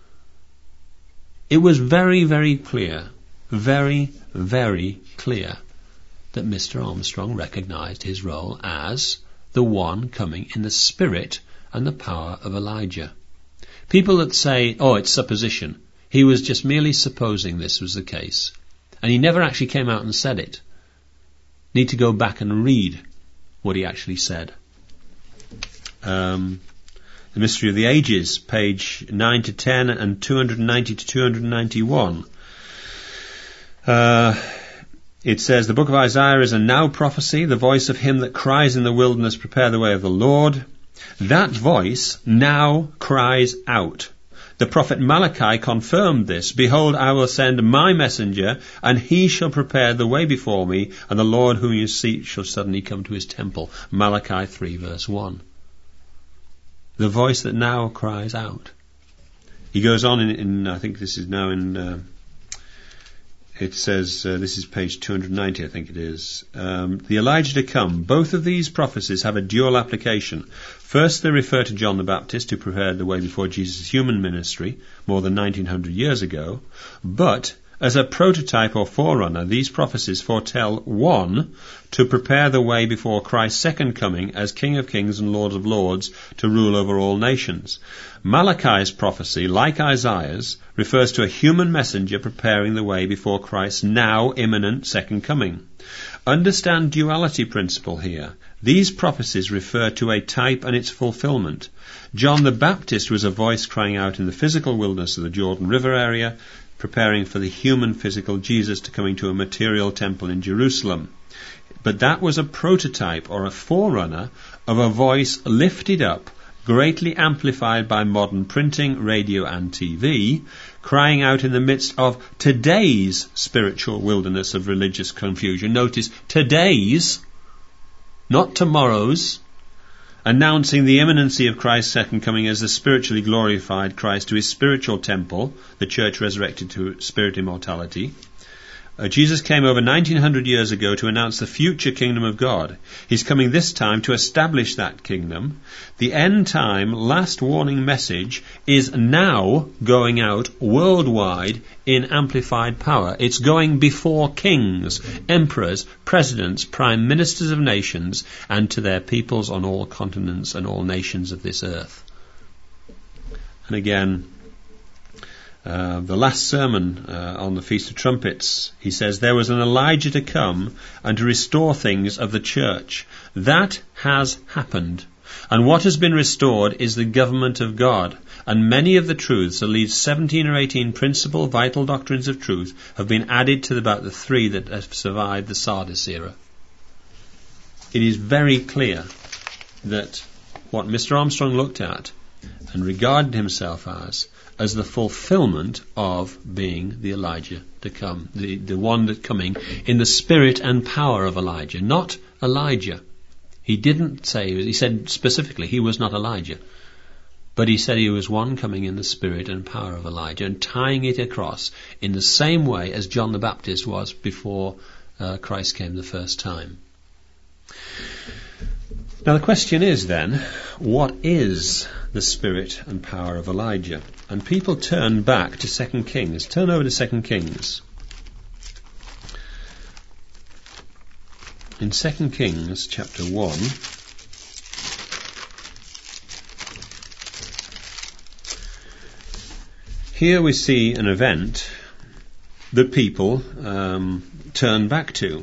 It was very, very clear, very, very clear, that Mr. Armstrong recognized his role as the one coming in the spirit and the power of Elijah. People that say, it's supposition, he was just merely supposing this was the case, and he never actually came out and said it, need to go back and read what he actually said. The Mystery of the Ages, page 9 to 10 and 290 to 291. It says, the book of Isaiah is a now prophecy, the voice of him that cries in the wilderness, prepare the way of the Lord. That voice now cries out. The prophet Malachi confirmed this. Behold, I will send my messenger, and he shall prepare the way before me, and the Lord whom you seek shall suddenly come to his temple. Malachi 3 verse 1. The voice that now cries out. He goes on in I think this is now in... It says, this is page 290, I think it is. The Elijah to come. Both of these prophecies have a dual application. First, they refer to John the Baptist, who prepared the way before Jesus' human ministry more than 1900 years ago. But, as a prototype or forerunner, these prophecies foretell one, to prepare the way before Christ's second coming as King of Kings and Lord of Lords to rule over all nations. Malachi's prophecy, like Isaiah's, refers to a human messenger preparing the way before Christ's now imminent second coming. Understand duality principle here. These prophecies refer to a type and its fulfillment. John the Baptist was a voice crying out in the physical wilderness of the Jordan River area, preparing for the human physical Jesus to coming to a material temple in Jerusalem. But that was a prototype or a forerunner of a voice lifted up, greatly amplified by modern printing, radio and TV, crying out in the midst of today's spiritual wilderness of religious confusion. Notice, today's, not tomorrow's, announcing the imminency of Christ's second coming as the spiritually glorified Christ to his spiritual temple, the church resurrected to spirit immortality. Jesus came over 1900 years ago to announce the future kingdom of God. He's coming this time to establish that kingdom. The end time last warning message is now going out worldwide in amplified power. It's going before kings, emperors, presidents, prime ministers of nations, and to their peoples on all continents and all nations of this earth. And again, the last sermon on the Feast of Trumpets, he says, there was an Elijah to come and to restore things of the church. That has happened. And what has been restored is the government of God. And many of the truths, at least 17 or 18 principal vital doctrines of truth, have been added to about the 3 that have survived the Sardis era. It is very clear that what Mr. Armstrong looked at and regarded himself as the fulfillment of being the Elijah to come, the one that coming in the spirit and power of Elijah, not Elijah. He didn't say, he said specifically he was not Elijah, but he said he was one coming in the spirit and power of Elijah, and tying it across in the same way as John the Baptist was before Christ came the first time. Now the question is then, what is the spirit and power of Elijah? And people turn back to 2 Kings. Turn over to 2 Kings. In 2 Kings chapter 1, Here we see an event that people turn back to.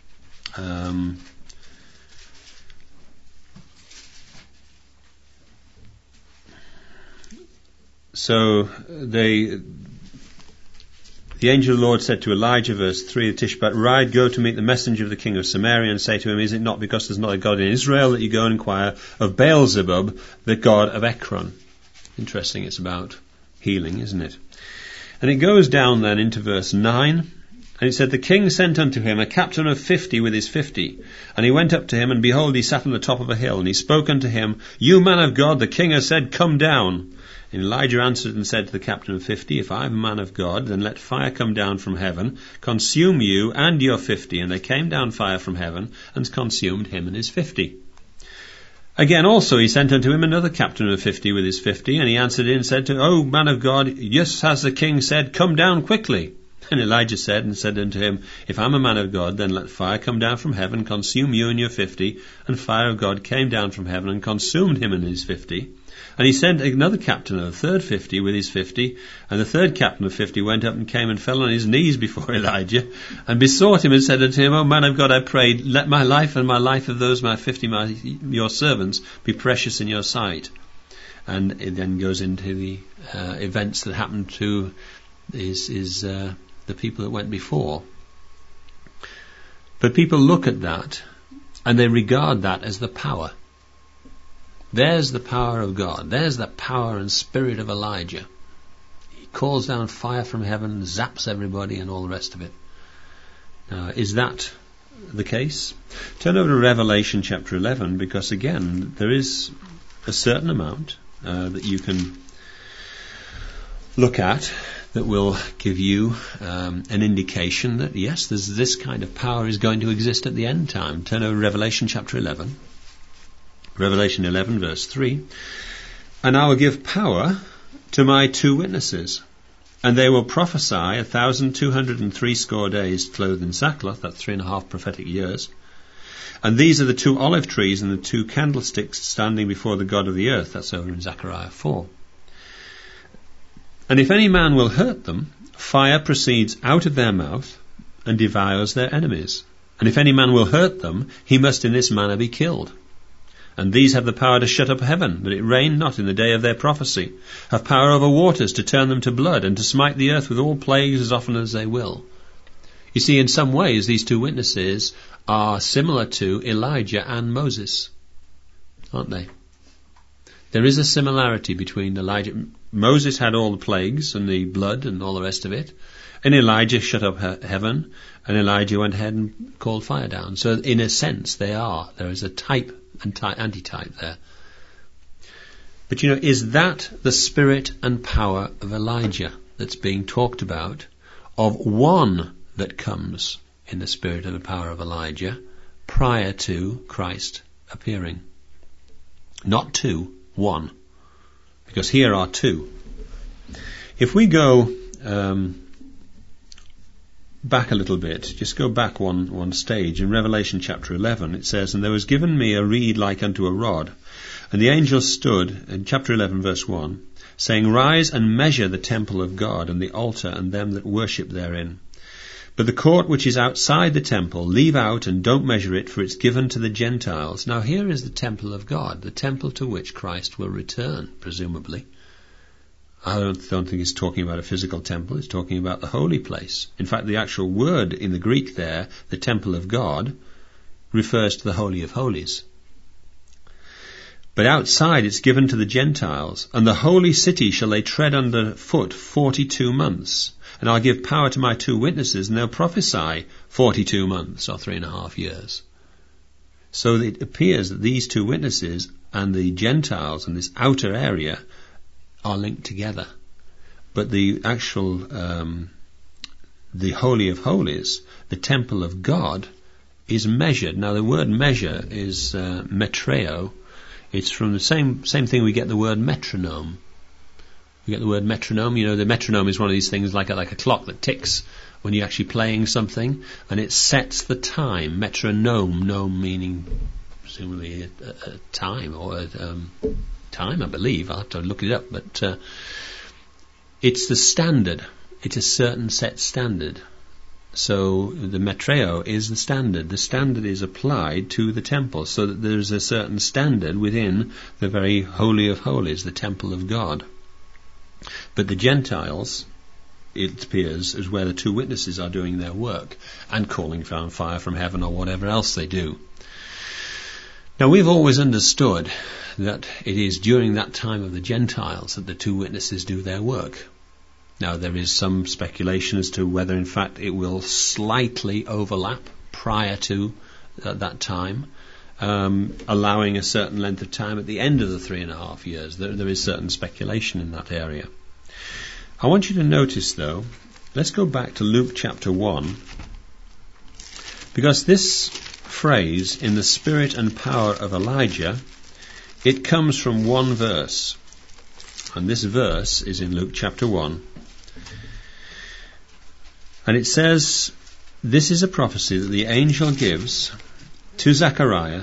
So the angel of the Lord said to Elijah, verse 3 of Tishbat, "Ride, go to meet the messenger of the king of Samaria, and say to him, is it not because there's not a God in Israel that you go and inquire of Beelzebub, the god of Ekron?" Interesting, it's about healing, isn't it? And it goes down then into verse 9, and it said, "The king sent unto him a captain of 50 with his 50. And he went up to him, and behold, he sat on the top of a hill. And he spoke unto him, You man of God, the king has said, Come down. And Elijah answered and said to the captain of 50, If I am a man of God, then let fire come down from heaven, consume you and your 50. And there came down fire from heaven, and consumed him and his 50. Again also he sent unto him another captain of 50 with his 50. And he answered and said to him, O man of God, yes, has the king said, Come down quickly. And Elijah said unto him, If I am a man of God, then let fire come down from heaven, consume you and your 50. And fire of God came down from heaven and consumed him and his 50. And he sent another captain of the third 50 with his 50. And the third captain of 50 went up and came and fell on his knees before Elijah, and besought him and said unto him, O man of God, I pray, let my life and my life of those my 50, your servants, be precious in your sight. And it then goes into the events that happened to the people that went before. But people look at that and they regard that as the power. There's the power of God. There's the power and spirit of Elijah. He calls down fire from heaven, zaps everybody and all the rest of it. Now, is that the case? Turn over to Revelation chapter 11, because again, there is a certain amount that you can look at that will give you an indication that yes, there's this kind of power is going to exist at the end time. Turn over to Revelation chapter 11. Revelation 11 verse 3. And I will give power to my 2 witnesses, and they will prophesy 1,260 days clothed in sackcloth. That's 3.5 prophetic years. And these are the 2 olive trees and the 2 candlesticks standing before the God of the earth. That's over in Zechariah 4. And if any man will hurt them, fire proceeds out of their mouth and devours their enemies. And if any man will hurt them, he must in this manner be killed. And these have the power to shut up heaven, that it rain not in the day of their prophecy, have power over waters to turn them to blood, and to smite the earth with all plagues as often as they will. You see, in some ways, these 2 witnesses are similar to Elijah and Moses, aren't they? There is a similarity between Elijah. Moses had all the plagues and the blood and all the rest of it, and Elijah shut up heaven, and Elijah went ahead and called fire down. So in a sense, there is a type and antitype there. But is that the spirit and power of Elijah that's being talked about, of one that comes in the spirit and the power of Elijah prior to Christ appearing? Not 2, 1. Because here are 2. If we go back a little bit, just go back one stage. In Revelation chapter 11 it says, And there was given me a reed like unto a rod, and the angel stood, in chapter 11 verse 1, saying, Rise and measure the temple of God, and the altar, and them that worship therein. But the court which is outside the temple, leave out, and don't measure it, for it's given to the Gentiles. Now here is the temple of God, the temple to which Christ will return, presumably. I don't think it's talking about a physical temple, it's talking about the holy place. In fact, the actual word in the Greek there, the temple of God, refers to the Holy of Holies. But outside it's given to the Gentiles, and the holy city shall they tread under foot 42 months. And I'll give power to my 2 witnesses, and they'll prophesy 42 months, or 3.5 years. So it appears that these 2 witnesses and the Gentiles and this outer area are linked together. But the actual, the Holy of Holies, the temple of God, is measured. Now the word measure is metreo. It's from the same thing we get the word metronome. We get the word metronome. The metronome is one of these things like a clock that ticks when you're actually playing something, and it sets the time. Metronome, nome meaning presumably a time, or time, I believe. I'll have to look it up. But It's the standard. It's a certain set standard. So the metreo is the standard. The standard is applied to the temple, so that there's a certain standard within the very holy of holies, the temple of God. But the Gentiles, it appears, is where the two witnesses are doing their work and calling down fire from heaven or whatever else they do. Now, we've always understood that it is during that time of the Gentiles that the two witnesses do their work. Now, there is some speculation as to whether, in fact, it will slightly overlap prior to that time, allowing a certain length of time at the end of the 3.5 years. There is certain speculation in that area. I want you to notice, though, let's go back to Luke chapter 1, because this phrase, in the spirit and power of Elijah, it comes from one verse. And this verse is in Luke chapter 1. And it says, this is a prophecy that the angel gives to Zechariah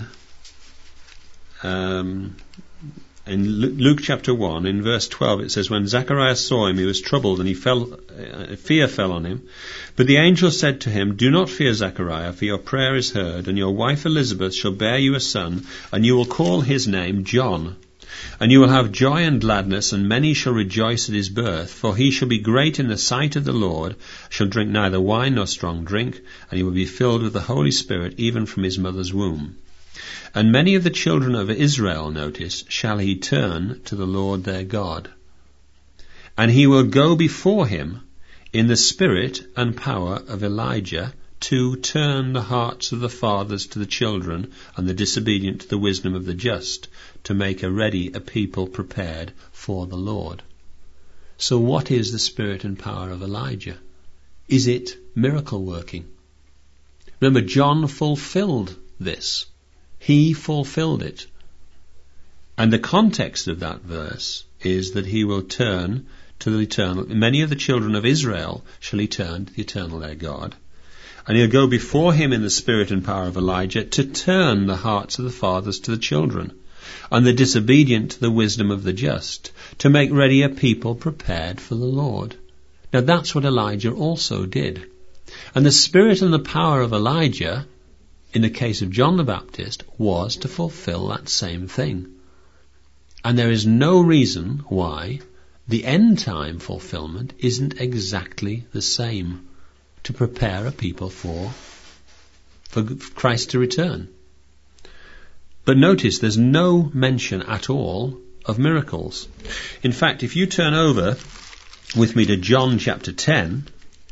in Luke chapter 1. In verse 12 it says, when Zechariah saw him, he was troubled, and fear fell on him. But the angel said to him, do not fear, Zechariah, for your prayer is heard, and your wife Elizabeth shall bear you a son, and you will call his name John. And you will have joy and gladness, and many shall rejoice at his birth, for he shall be great in the sight of the Lord, shall drink neither wine nor strong drink, and he will be filled with the Holy Spirit even from his mother's womb. And many of the children of Israel, notice, shall he turn to the Lord their God. And he will go before him in the spirit and power of Elijah, to turn the hearts of the fathers to the children, and the disobedient to the wisdom of the just, to make ready a people prepared for the Lord. So what is the spirit and power of Elijah? Is it miracle working? Remember, John fulfilled this. He fulfilled it. And the context of that verse is that he will turn to the eternal. Many of the children of Israel shall he turn to the eternal their God. And he'll go before him in the spirit and power of Elijah to turn the hearts of the fathers to the children, and the disobedient to the wisdom of the just, to make ready a people prepared for the Lord. Now that's what Elijah also did. And the spirit and the power of Elijah, in the case of John the Baptist, was to fulfill that same thing. And there is no reason why the end time fulfillment isn't exactly the same, to prepare a people for Christ to return. But notice there's no mention at all of miracles. In fact, if you turn over with me to John chapter 10,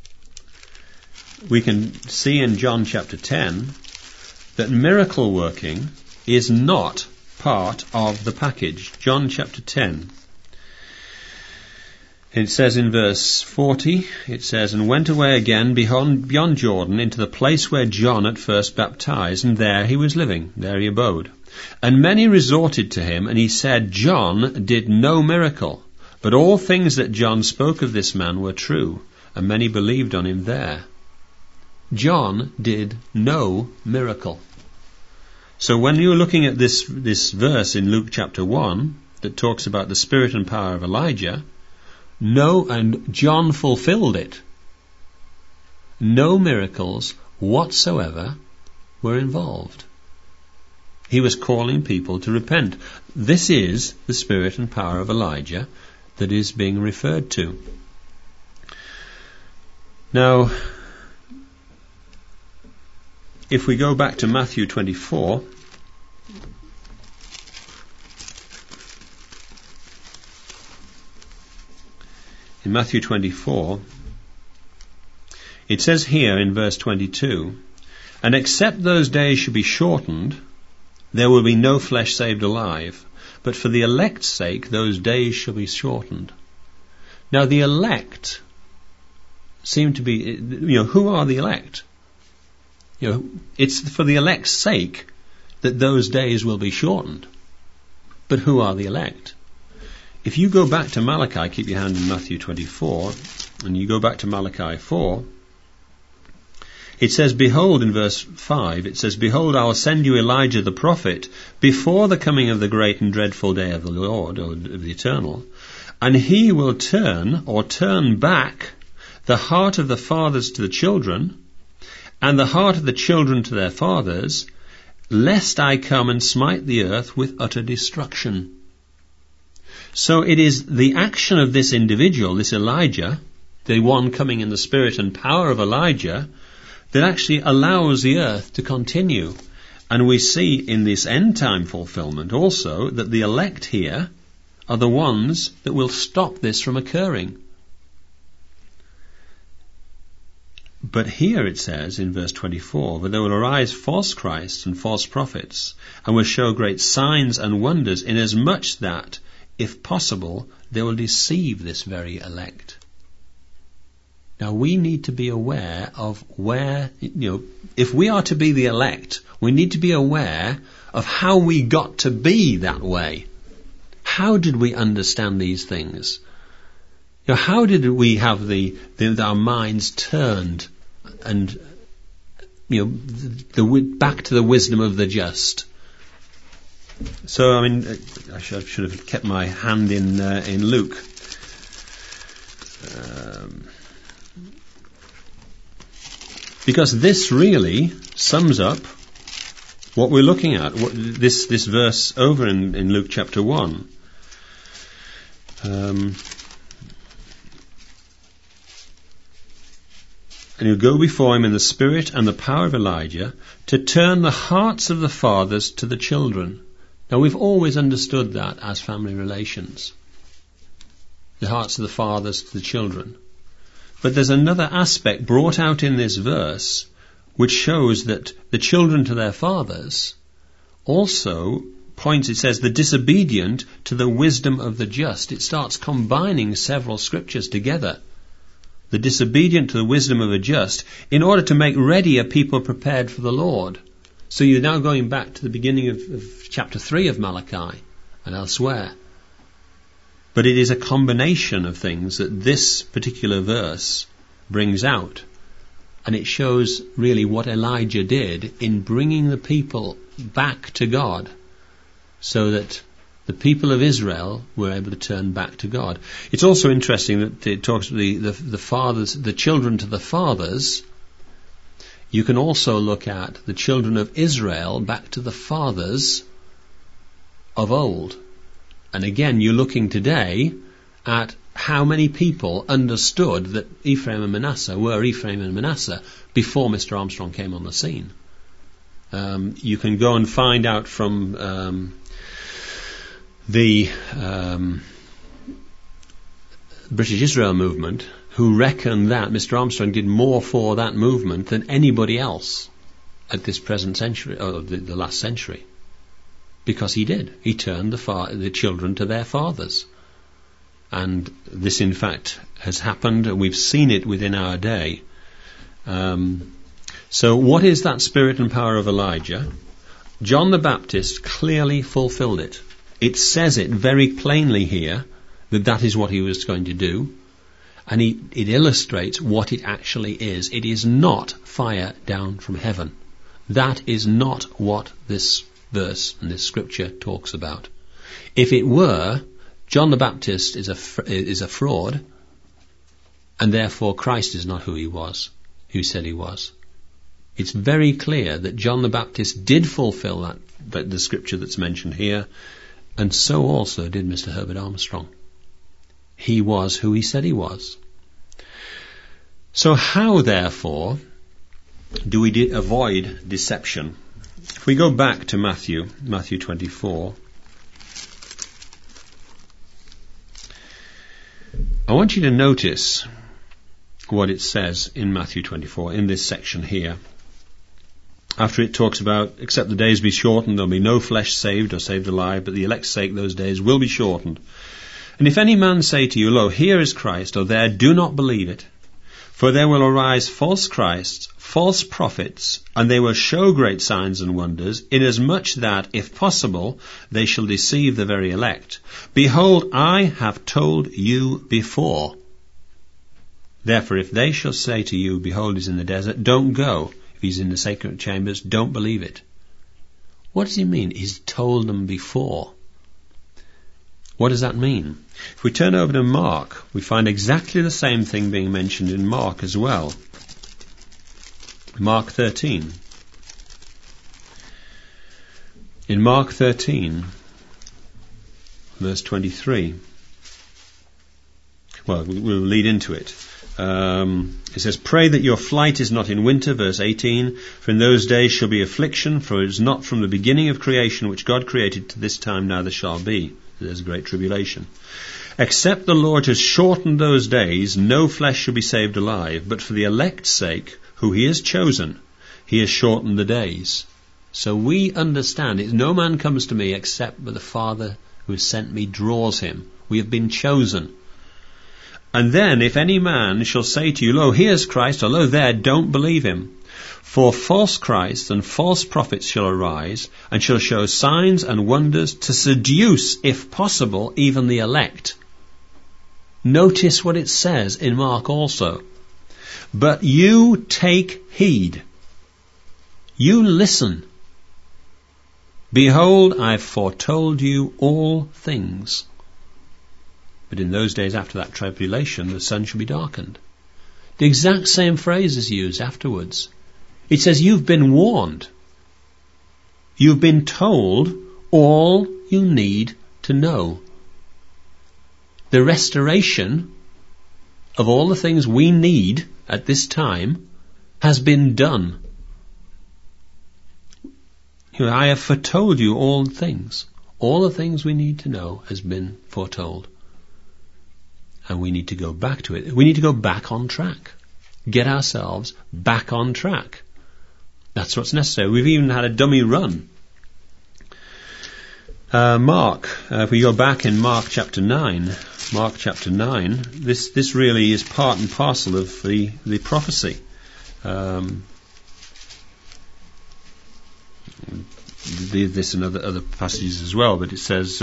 we can see in John chapter 10 that miracle working is not part of the package. John chapter 10. It says in verse 40, it says, and went away again beyond Jordan into the place where John at first baptized, and there he was living, there he abode. And many resorted to him, and he said, John did no miracle, but all things that John spoke of this man were true, and many believed on him there. John did no miracle. So when you're looking at this verse in Luke chapter 1 that talks about the spirit and power of Elijah, and John fulfilled it. No miracles whatsoever were involved. He was calling people to repent. This is the spirit and power of Elijah that is being referred to. Now, if we go back to Matthew 24, in Matthew 24, it says here in verse 22, and except those days should be shortened, there will be no flesh saved alive, but for the elect's sake those days shall be shortened. Now the elect seem to be, who are the elect? It's for the elect's sake that those days will be shortened. But who are the elect? If you go back to Malachi, keep your hand in Matthew 24, and you go back to Malachi 4, it says, behold, in verse 5, it says, behold, I will send you Elijah the prophet before the coming of the great and dreadful day of the Lord, or of the eternal. And he will turn back the heart of the fathers to the children, and the heart of the children to their fathers, lest I come and smite the earth with utter destruction. So it is the action of this individual, this Elijah, the one coming in the spirit and power of Elijah, that actually allows the earth to continue. And we see in this end time fulfillment also that the elect here are the ones that will stop this from occurring. But here it says in verse 24, that there will arise false Christs and false prophets, and will show great signs and wonders, inasmuch that, if possible, they will deceive this very elect. Now we need to be aware of where, if we are to be the elect, we need to be aware of how we got to be that way. How did we understand these things? How did we have our minds turned and back to the wisdom of the just? So I should have kept my hand in Luke. Because this really sums up what we're looking at. This verse over in Luke chapter 1. And he'll go before him in the spirit and the power of Elijah to turn the hearts of the fathers to the children. Now we've always understood that as family relations. The hearts of the fathers to the children. But there's another aspect brought out in this verse which shows that the children to their fathers also points, it says, the disobedient to the wisdom of the just. It starts combining several scriptures together. The disobedient to the wisdom of the just, in order to make ready a people prepared for the Lord. So you're now going back to the beginning of chapter 3 of Malachi and elsewhere. But it is a combination of things that this particular verse brings out. And it shows really what Elijah did in bringing the people back to God, so that the people of Israel were able to turn back to God. It's also interesting that it talks about the fathers, the children to the fathers. You can also look at the children of Israel back to the fathers of old. And again, you're looking today at how many people understood that Ephraim and Manasseh were Ephraim and Manasseh before Mr. Armstrong came on the scene. You can go and find out from the British Israel movement, who reckon that Mr. Armstrong did more for that movement than anybody else at this present century, or the last century. Because he did. He turned the children to their fathers. And this, in fact, has happened, and we've seen it within our day. So what is that spirit and power of Elijah? John the Baptist clearly fulfilled it. It says it very plainly here that that is what he was going to do. And it illustrates what it actually is. It is not fire down from heaven. That is not what this verse and this scripture talks about. If it were, John the Baptist is a fraud, and therefore Christ is not who he said he was. It's very clear that John the Baptist did fulfill the scripture that's mentioned here, and so also did Mr. Herbert Armstrong. He was who he said he was. So how, therefore, do we avoid deception? If we go back to Matthew 24, I want you to notice what it says in Matthew 24, in this section here. After it talks about, except the days be shortened, there'll be no flesh saved or saved alive, but the elect's sake those days will be shortened. And if any man say to you, Lo, here is Christ, or there, do not believe it. For there will arise false Christs, false prophets, and they will show great signs and wonders, inasmuch that, if possible, they shall deceive the very elect. Behold, I have told you before. Therefore, if they shall say to you, Behold, he's in the desert, don't go. If he's in the sacred chambers, don't believe it. What does he mean? He's told them before. What does that mean? If we turn over to Mark, we find exactly the same thing being mentioned in Mark as well. Mark 13. In Mark 13, verse 23, well, we'll lead into it. It says, "Pray that your flight is not in winter," verse 18, "for in those days shall be affliction, for it is not from the beginning of creation which God created to this time neither shall be." There's a great tribulation. "Except the Lord has shortened those days, no flesh shall be saved alive, but for the elect's sake, who he has chosen, he has shortened the days." So we understand it. No man comes to me except but the Father who has sent me draws him. We have been chosen. "And then, if any man shall say to you, Lo, here's Christ, or Lo, there, don't believe him. For false Christs and false prophets shall arise, and shall show signs and wonders to seduce, if possible, even the elect." Notice what it says in Mark also. "But you take heed. You listen. Behold, I've foretold you all things. But in those days after that tribulation, the sun shall be darkened." The exact same phrase is used afterwards. It says you've been warned. You've been told all you need to know. The restoration of all the things we need at this time has been done. I have foretold you all things. All the things we need to know has been foretold. And we need to go back to it. We need to go back on track. Get ourselves back on track. That's what's necessary. We've even had a dummy run. Mark, if we go back in Mark chapter 9, this really is part and parcel of the prophecy. This and other passages as well, but it says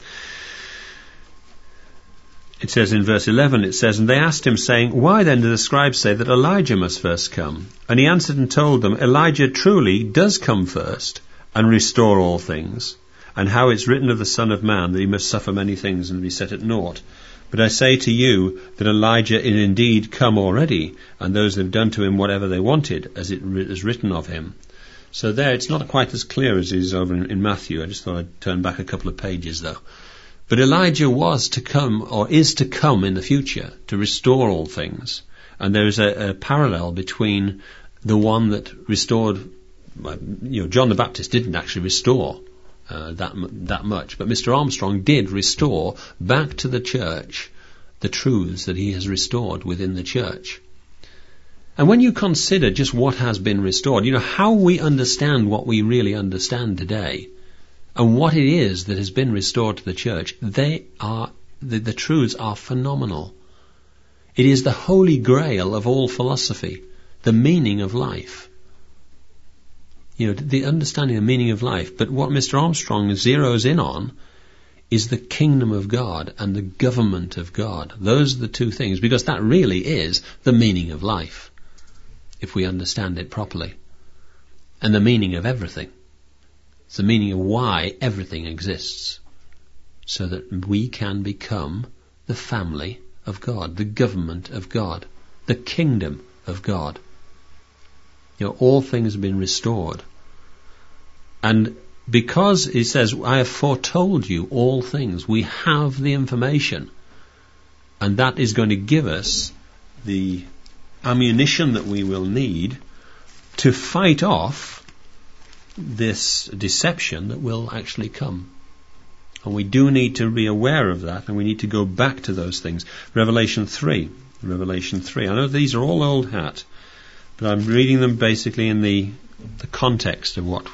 in verse 11, it says, "And they asked him, saying, Why then do the scribes say that Elijah must first come? And he answered and told them, Elijah truly does come first and restore all things, and how it's written of the Son of Man that he must suffer many things and be set at naught. But I say to you that Elijah is indeed come already, and those that have done to him whatever they wanted, as it is written of him." So there, it's not quite as clear as it is over in Matthew. I just thought I'd turn back a couple of pages though. But Elijah was to come, or is to come in the future, to restore all things. And there is a parallel between the one that restored, John the Baptist didn't actually restore that much, but Mr. Armstrong did restore back to the church the truths that he has restored within the church. And when you consider just what has been restored, how we understand what we really understand today, and what it is that has been restored to the church, the truths are phenomenal. It is the holy grail of all philosophy, the meaning of life. The understanding of the meaning of life. But what Mr. Armstrong zeroes in on is the kingdom of God and the government of God. Those are the two things, because that really is the meaning of life, if we understand it properly. And the meaning of everything. It's the meaning of why everything exists, so that we can become the family of God, the government of God, the kingdom of God. All things have been restored. And because it says, "I have foretold you all things," we have the information. And that is going to give us the ammunition that we will need to fight off this deception that will actually come. And we do need to be aware of that, and we need to go back to those things. Revelation 3. I know these are all old hat, but I'm reading them basically in the context of what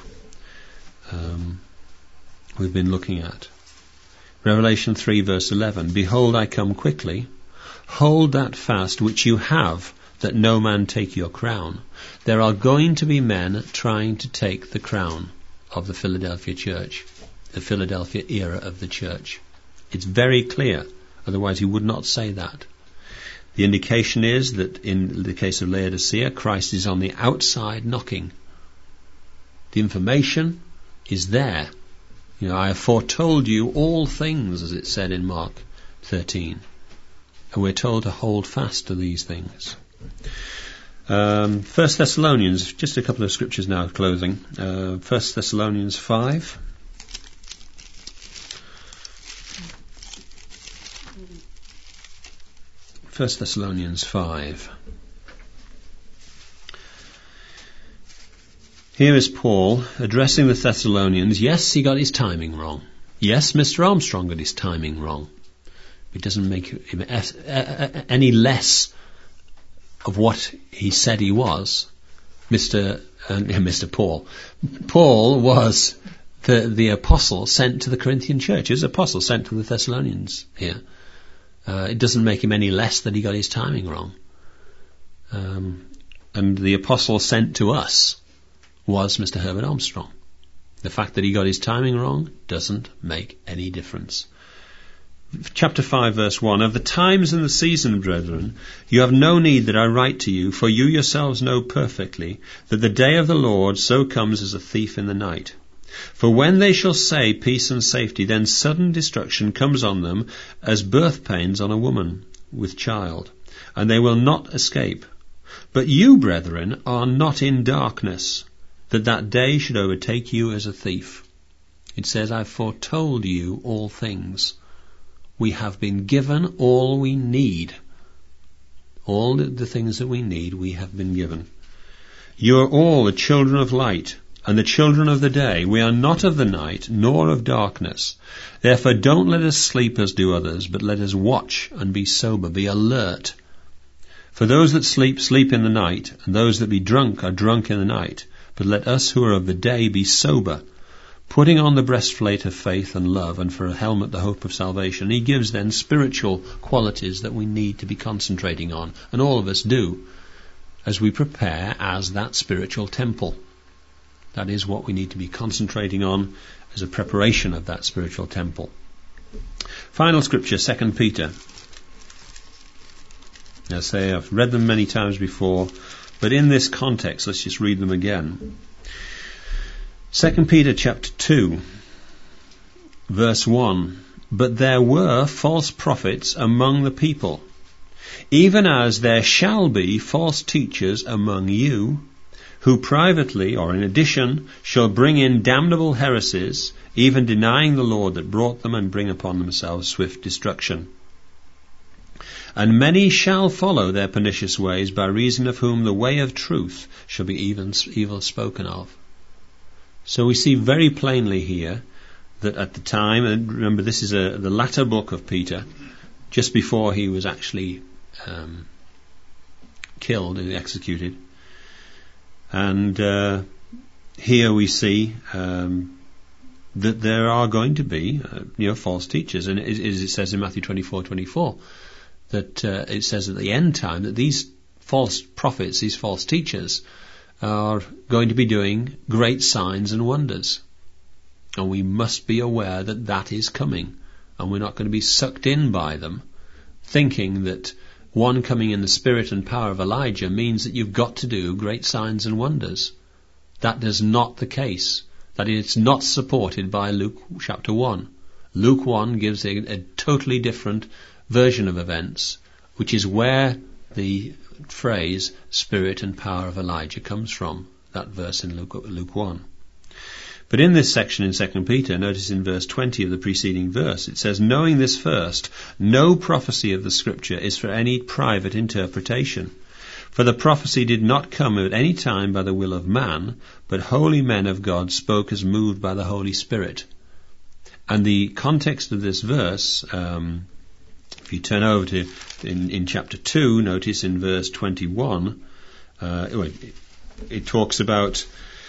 we've been looking at. Revelation 3 verse 11. "Behold, I come quickly. Hold that fast which you have, that no man take your crown." There are going to be men trying to take the crown of the Philadelphia church, the Philadelphia era of the church. It's very clear, otherwise he would not say that. The indication is that in the case of Laodicea, Christ is on the outside knocking. The information is there. I have foretold you all things, as it said in Mark 13. And we're told to hold fast to these things. 1 Thessalonians, just a couple of scriptures now closing. 1 Thessalonians 5. First Thessalonians 5. Here is Paul addressing the Thessalonians. Yes, he got his timing wrong. Yes, Mr. Armstrong got his timing wrong. It doesn't make him any less of what he said he was. Mr. Paul. Paul was the apostle sent to the Corinthian church. He was an apostle sent to the Thessalonians here. It doesn't make him any less that he got his timing wrong. And the apostle sent to us was Mr. Herbert Armstrong. The fact that he got his timing wrong doesn't make any difference. Chapter 5, verse 1. Of the times and the season, brethren, you have no need that I write to you, for you yourselves know perfectly that the day of the Lord so comes as a thief in the night. For when they shall say peace and safety, then sudden destruction comes on them as birth pains on a woman with child, and they will not escape. But you, brethren, are not in darkness, that day should overtake you as a thief. It says, I've foretold you all things. We have been given all we need. All the things that we need, we have been given. You are all the children of light and the children of the day. We are not of the night, nor of darkness. Therefore don't let us sleep as do others, but let us watch and be sober, be alert. For those that sleep, sleep in the night, and those that be drunk are drunk in the night. But let us who are of the day be sober, putting on the breastplate of faith and love, and for a helmet the hope of salvation. He gives then spiritual qualities that we need to be concentrating on, and all of us do, as we prepare as that spiritual temple. That is what we need to be concentrating on as a preparation of that spiritual temple. Final scripture, 2 Peter. I say I've read them many times before, but in this context, let's just read them again. 2 Peter chapter 2, verse 1. But there were false prophets among the people, even as there shall be false teachers among you, who privately, or in addition, shall bring in damnable heresies, even denying the Lord that brought them, and bring upon themselves swift destruction. And many shall follow their pernicious ways, by reason of whom the way of truth shall be evil spoken of. So we see very plainly here that at the time, and remember this is the latter book of Peter, just before he was actually killed and executed. And here we see that there are going to be false teachers. And as it says in Matthew 24:24, that it says at the end time that these false prophets, these false teachers, are going to be doing great signs and wonders. And we must be aware that that is coming. And we're not going to be sucked in by them, thinking that one coming in the spirit and power of Elijah means that you've got to do great signs and wonders. That is not the case. That is not supported by Luke chapter 1. Luke 1 gives a totally different version of events, which is where the phrase spirit and power of Elijah comes from, that verse in Luke 1. But in this section in 2 Peter, notice in verse 20 of the preceding verse, it says, knowing this first, no prophecy of the Scripture is for any private interpretation. For the prophecy did not come at any time by the will of man, but holy men of God spoke as moved by the Holy Spirit. And the context of this verse, if you turn over to in chapter 2, notice in verse 21, it talks about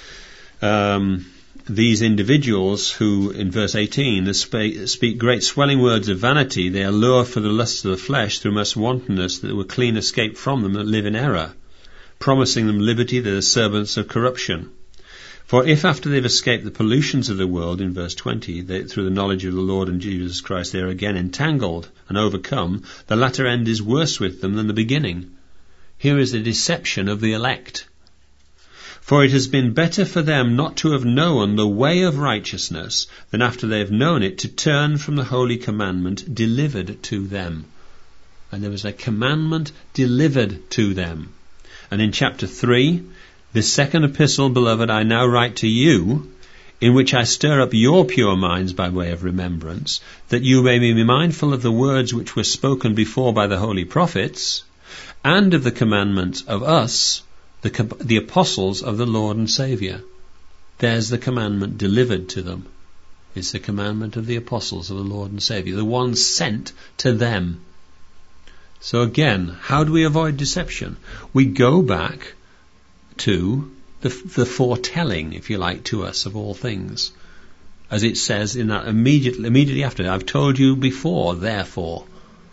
these individuals who, in verse 18, speak great swelling words of vanity. They allure for the lusts of the flesh through much wantonness, that will clean escape from them that live in error, promising them liberty, that are servants of corruption. For if after they've escaped the pollutions of the world, in verse 20, through the knowledge of the Lord and Jesus Christ, they are again entangled and overcome, the latter end is worse with them than the beginning. Here is the deception of the elect. For it has been better for them not to have known the way of righteousness than after they have known it to turn from the holy commandment delivered to them. And there was a commandment delivered to them. And in chapter 3, this second epistle, beloved, I now write to you, in which I stir up your pure minds by way of remembrance, that you may be mindful of the words which were spoken before by the holy prophets, and of the commandment of us, the apostles of the Lord and Saviour. There's the commandment delivered to them. It's the commandment of the apostles of the Lord and Saviour, the ones sent to them. So again, how do we avoid deception? We go back to the foretelling, if you like, to us of all things. As it says in that immediately after, I've told you before, therefore.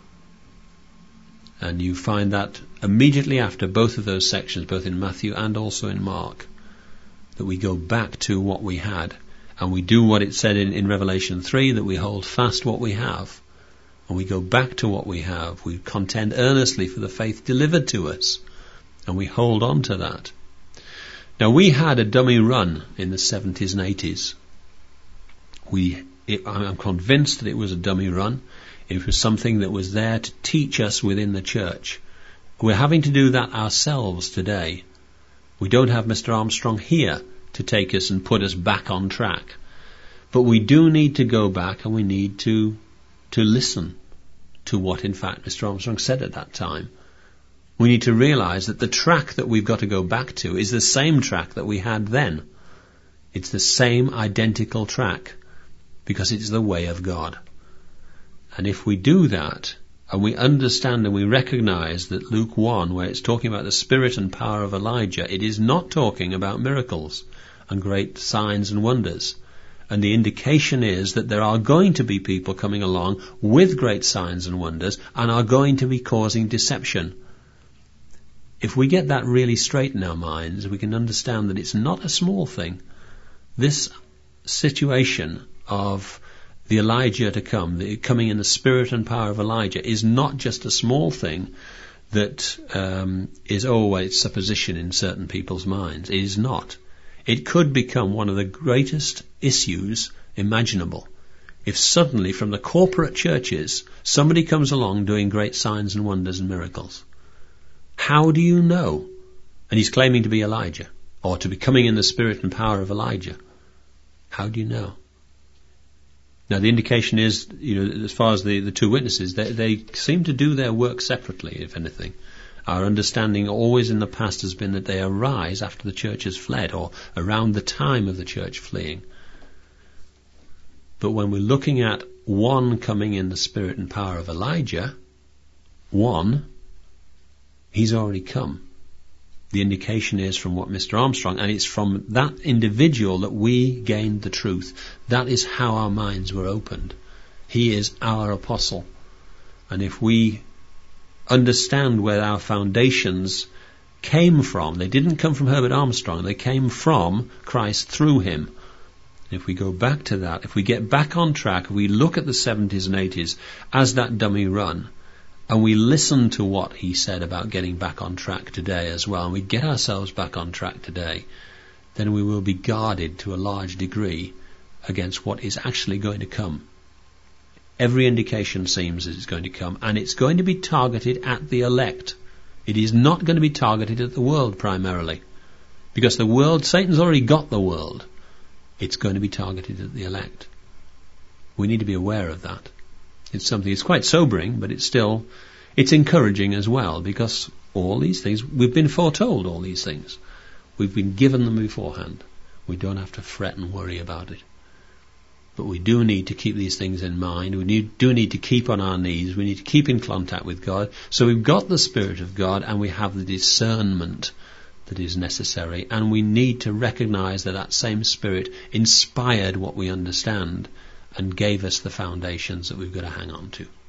And you find that immediately after both of those sections, both in Matthew and also in Mark, that we go back to what we had, and we do what it said in Revelation 3, that we hold fast what we have, and we go back to what we have. We contend earnestly for the faith delivered to us, and we hold on to that. Now, we had a dummy run in the 70s and 80s. I'm convinced that it was a dummy run. It was something that was there to teach us within the church. We're having to do that ourselves today. We don't have Mr. Armstrong here to take us and put us back on track. But we do need to go back, and we need to listen to what, in fact, Mr. Armstrong said at that time. We need to realize that the track that we've got to go back to is the same track that we had then. It's the same identical track, because it's the way of God. And if we do that, and we understand and we recognize that Luke 1, where it's talking about the spirit and power of Elijah, it is not talking about miracles and great signs and wonders. And the indication is that there are going to be people coming along with great signs and wonders and are going to be causing deception. If we get that really straight in our minds, we can understand that it's not a small thing. This situation of the Elijah to come, the coming in the spirit and power of Elijah, is not just a small thing that is always supposition in certain people's minds. It is not. It could become one of the greatest issues imaginable if suddenly from the corporate churches somebody comes along doing great signs and wonders and miracles. How do you know? And he's claiming to be Elijah, or to be coming in the spirit and power of Elijah. How do you know? Now, the indication is, as far as the two witnesses, they seem to do their work separately, if anything. Our understanding always in the past has been that they arise after the church has fled, or around the time of the church fleeing. But when we're looking at one coming in the spirit and power of Elijah, he's already come. The indication is from what Mr. Armstrong, and it's from that individual that we gained the truth. That is how our minds were opened. He is our apostle. And if we understand where our foundations came from, they didn't come from Herbert Armstrong, they came from Christ through him. If we go back to that, if we get back on track, if we look at the 70s and 80s as that dummy run, and we listen to what he said about getting back on track today as well, and we get ourselves back on track today, then we will be guarded to a large degree against what is actually going to come. Every indication seems that it's going to come, and it's going to be targeted at the elect. It is not going to be targeted at the world primarily, because the world, Satan's already got the world. It's going to be targeted at the elect. We need to be aware of that. It's something, it's quite sobering, but it's encouraging as well, because all these things, we've been foretold all these things. We've been given them beforehand. We don't have to fret and worry about it. But we do need to keep these things in mind. We do need to keep on our knees. We need to keep in contact with God. So we've got the Spirit of God, and we have the discernment that is necessary. And we need to recognize that same Spirit inspired what we understand and gave us the foundations that we've got to hang on to.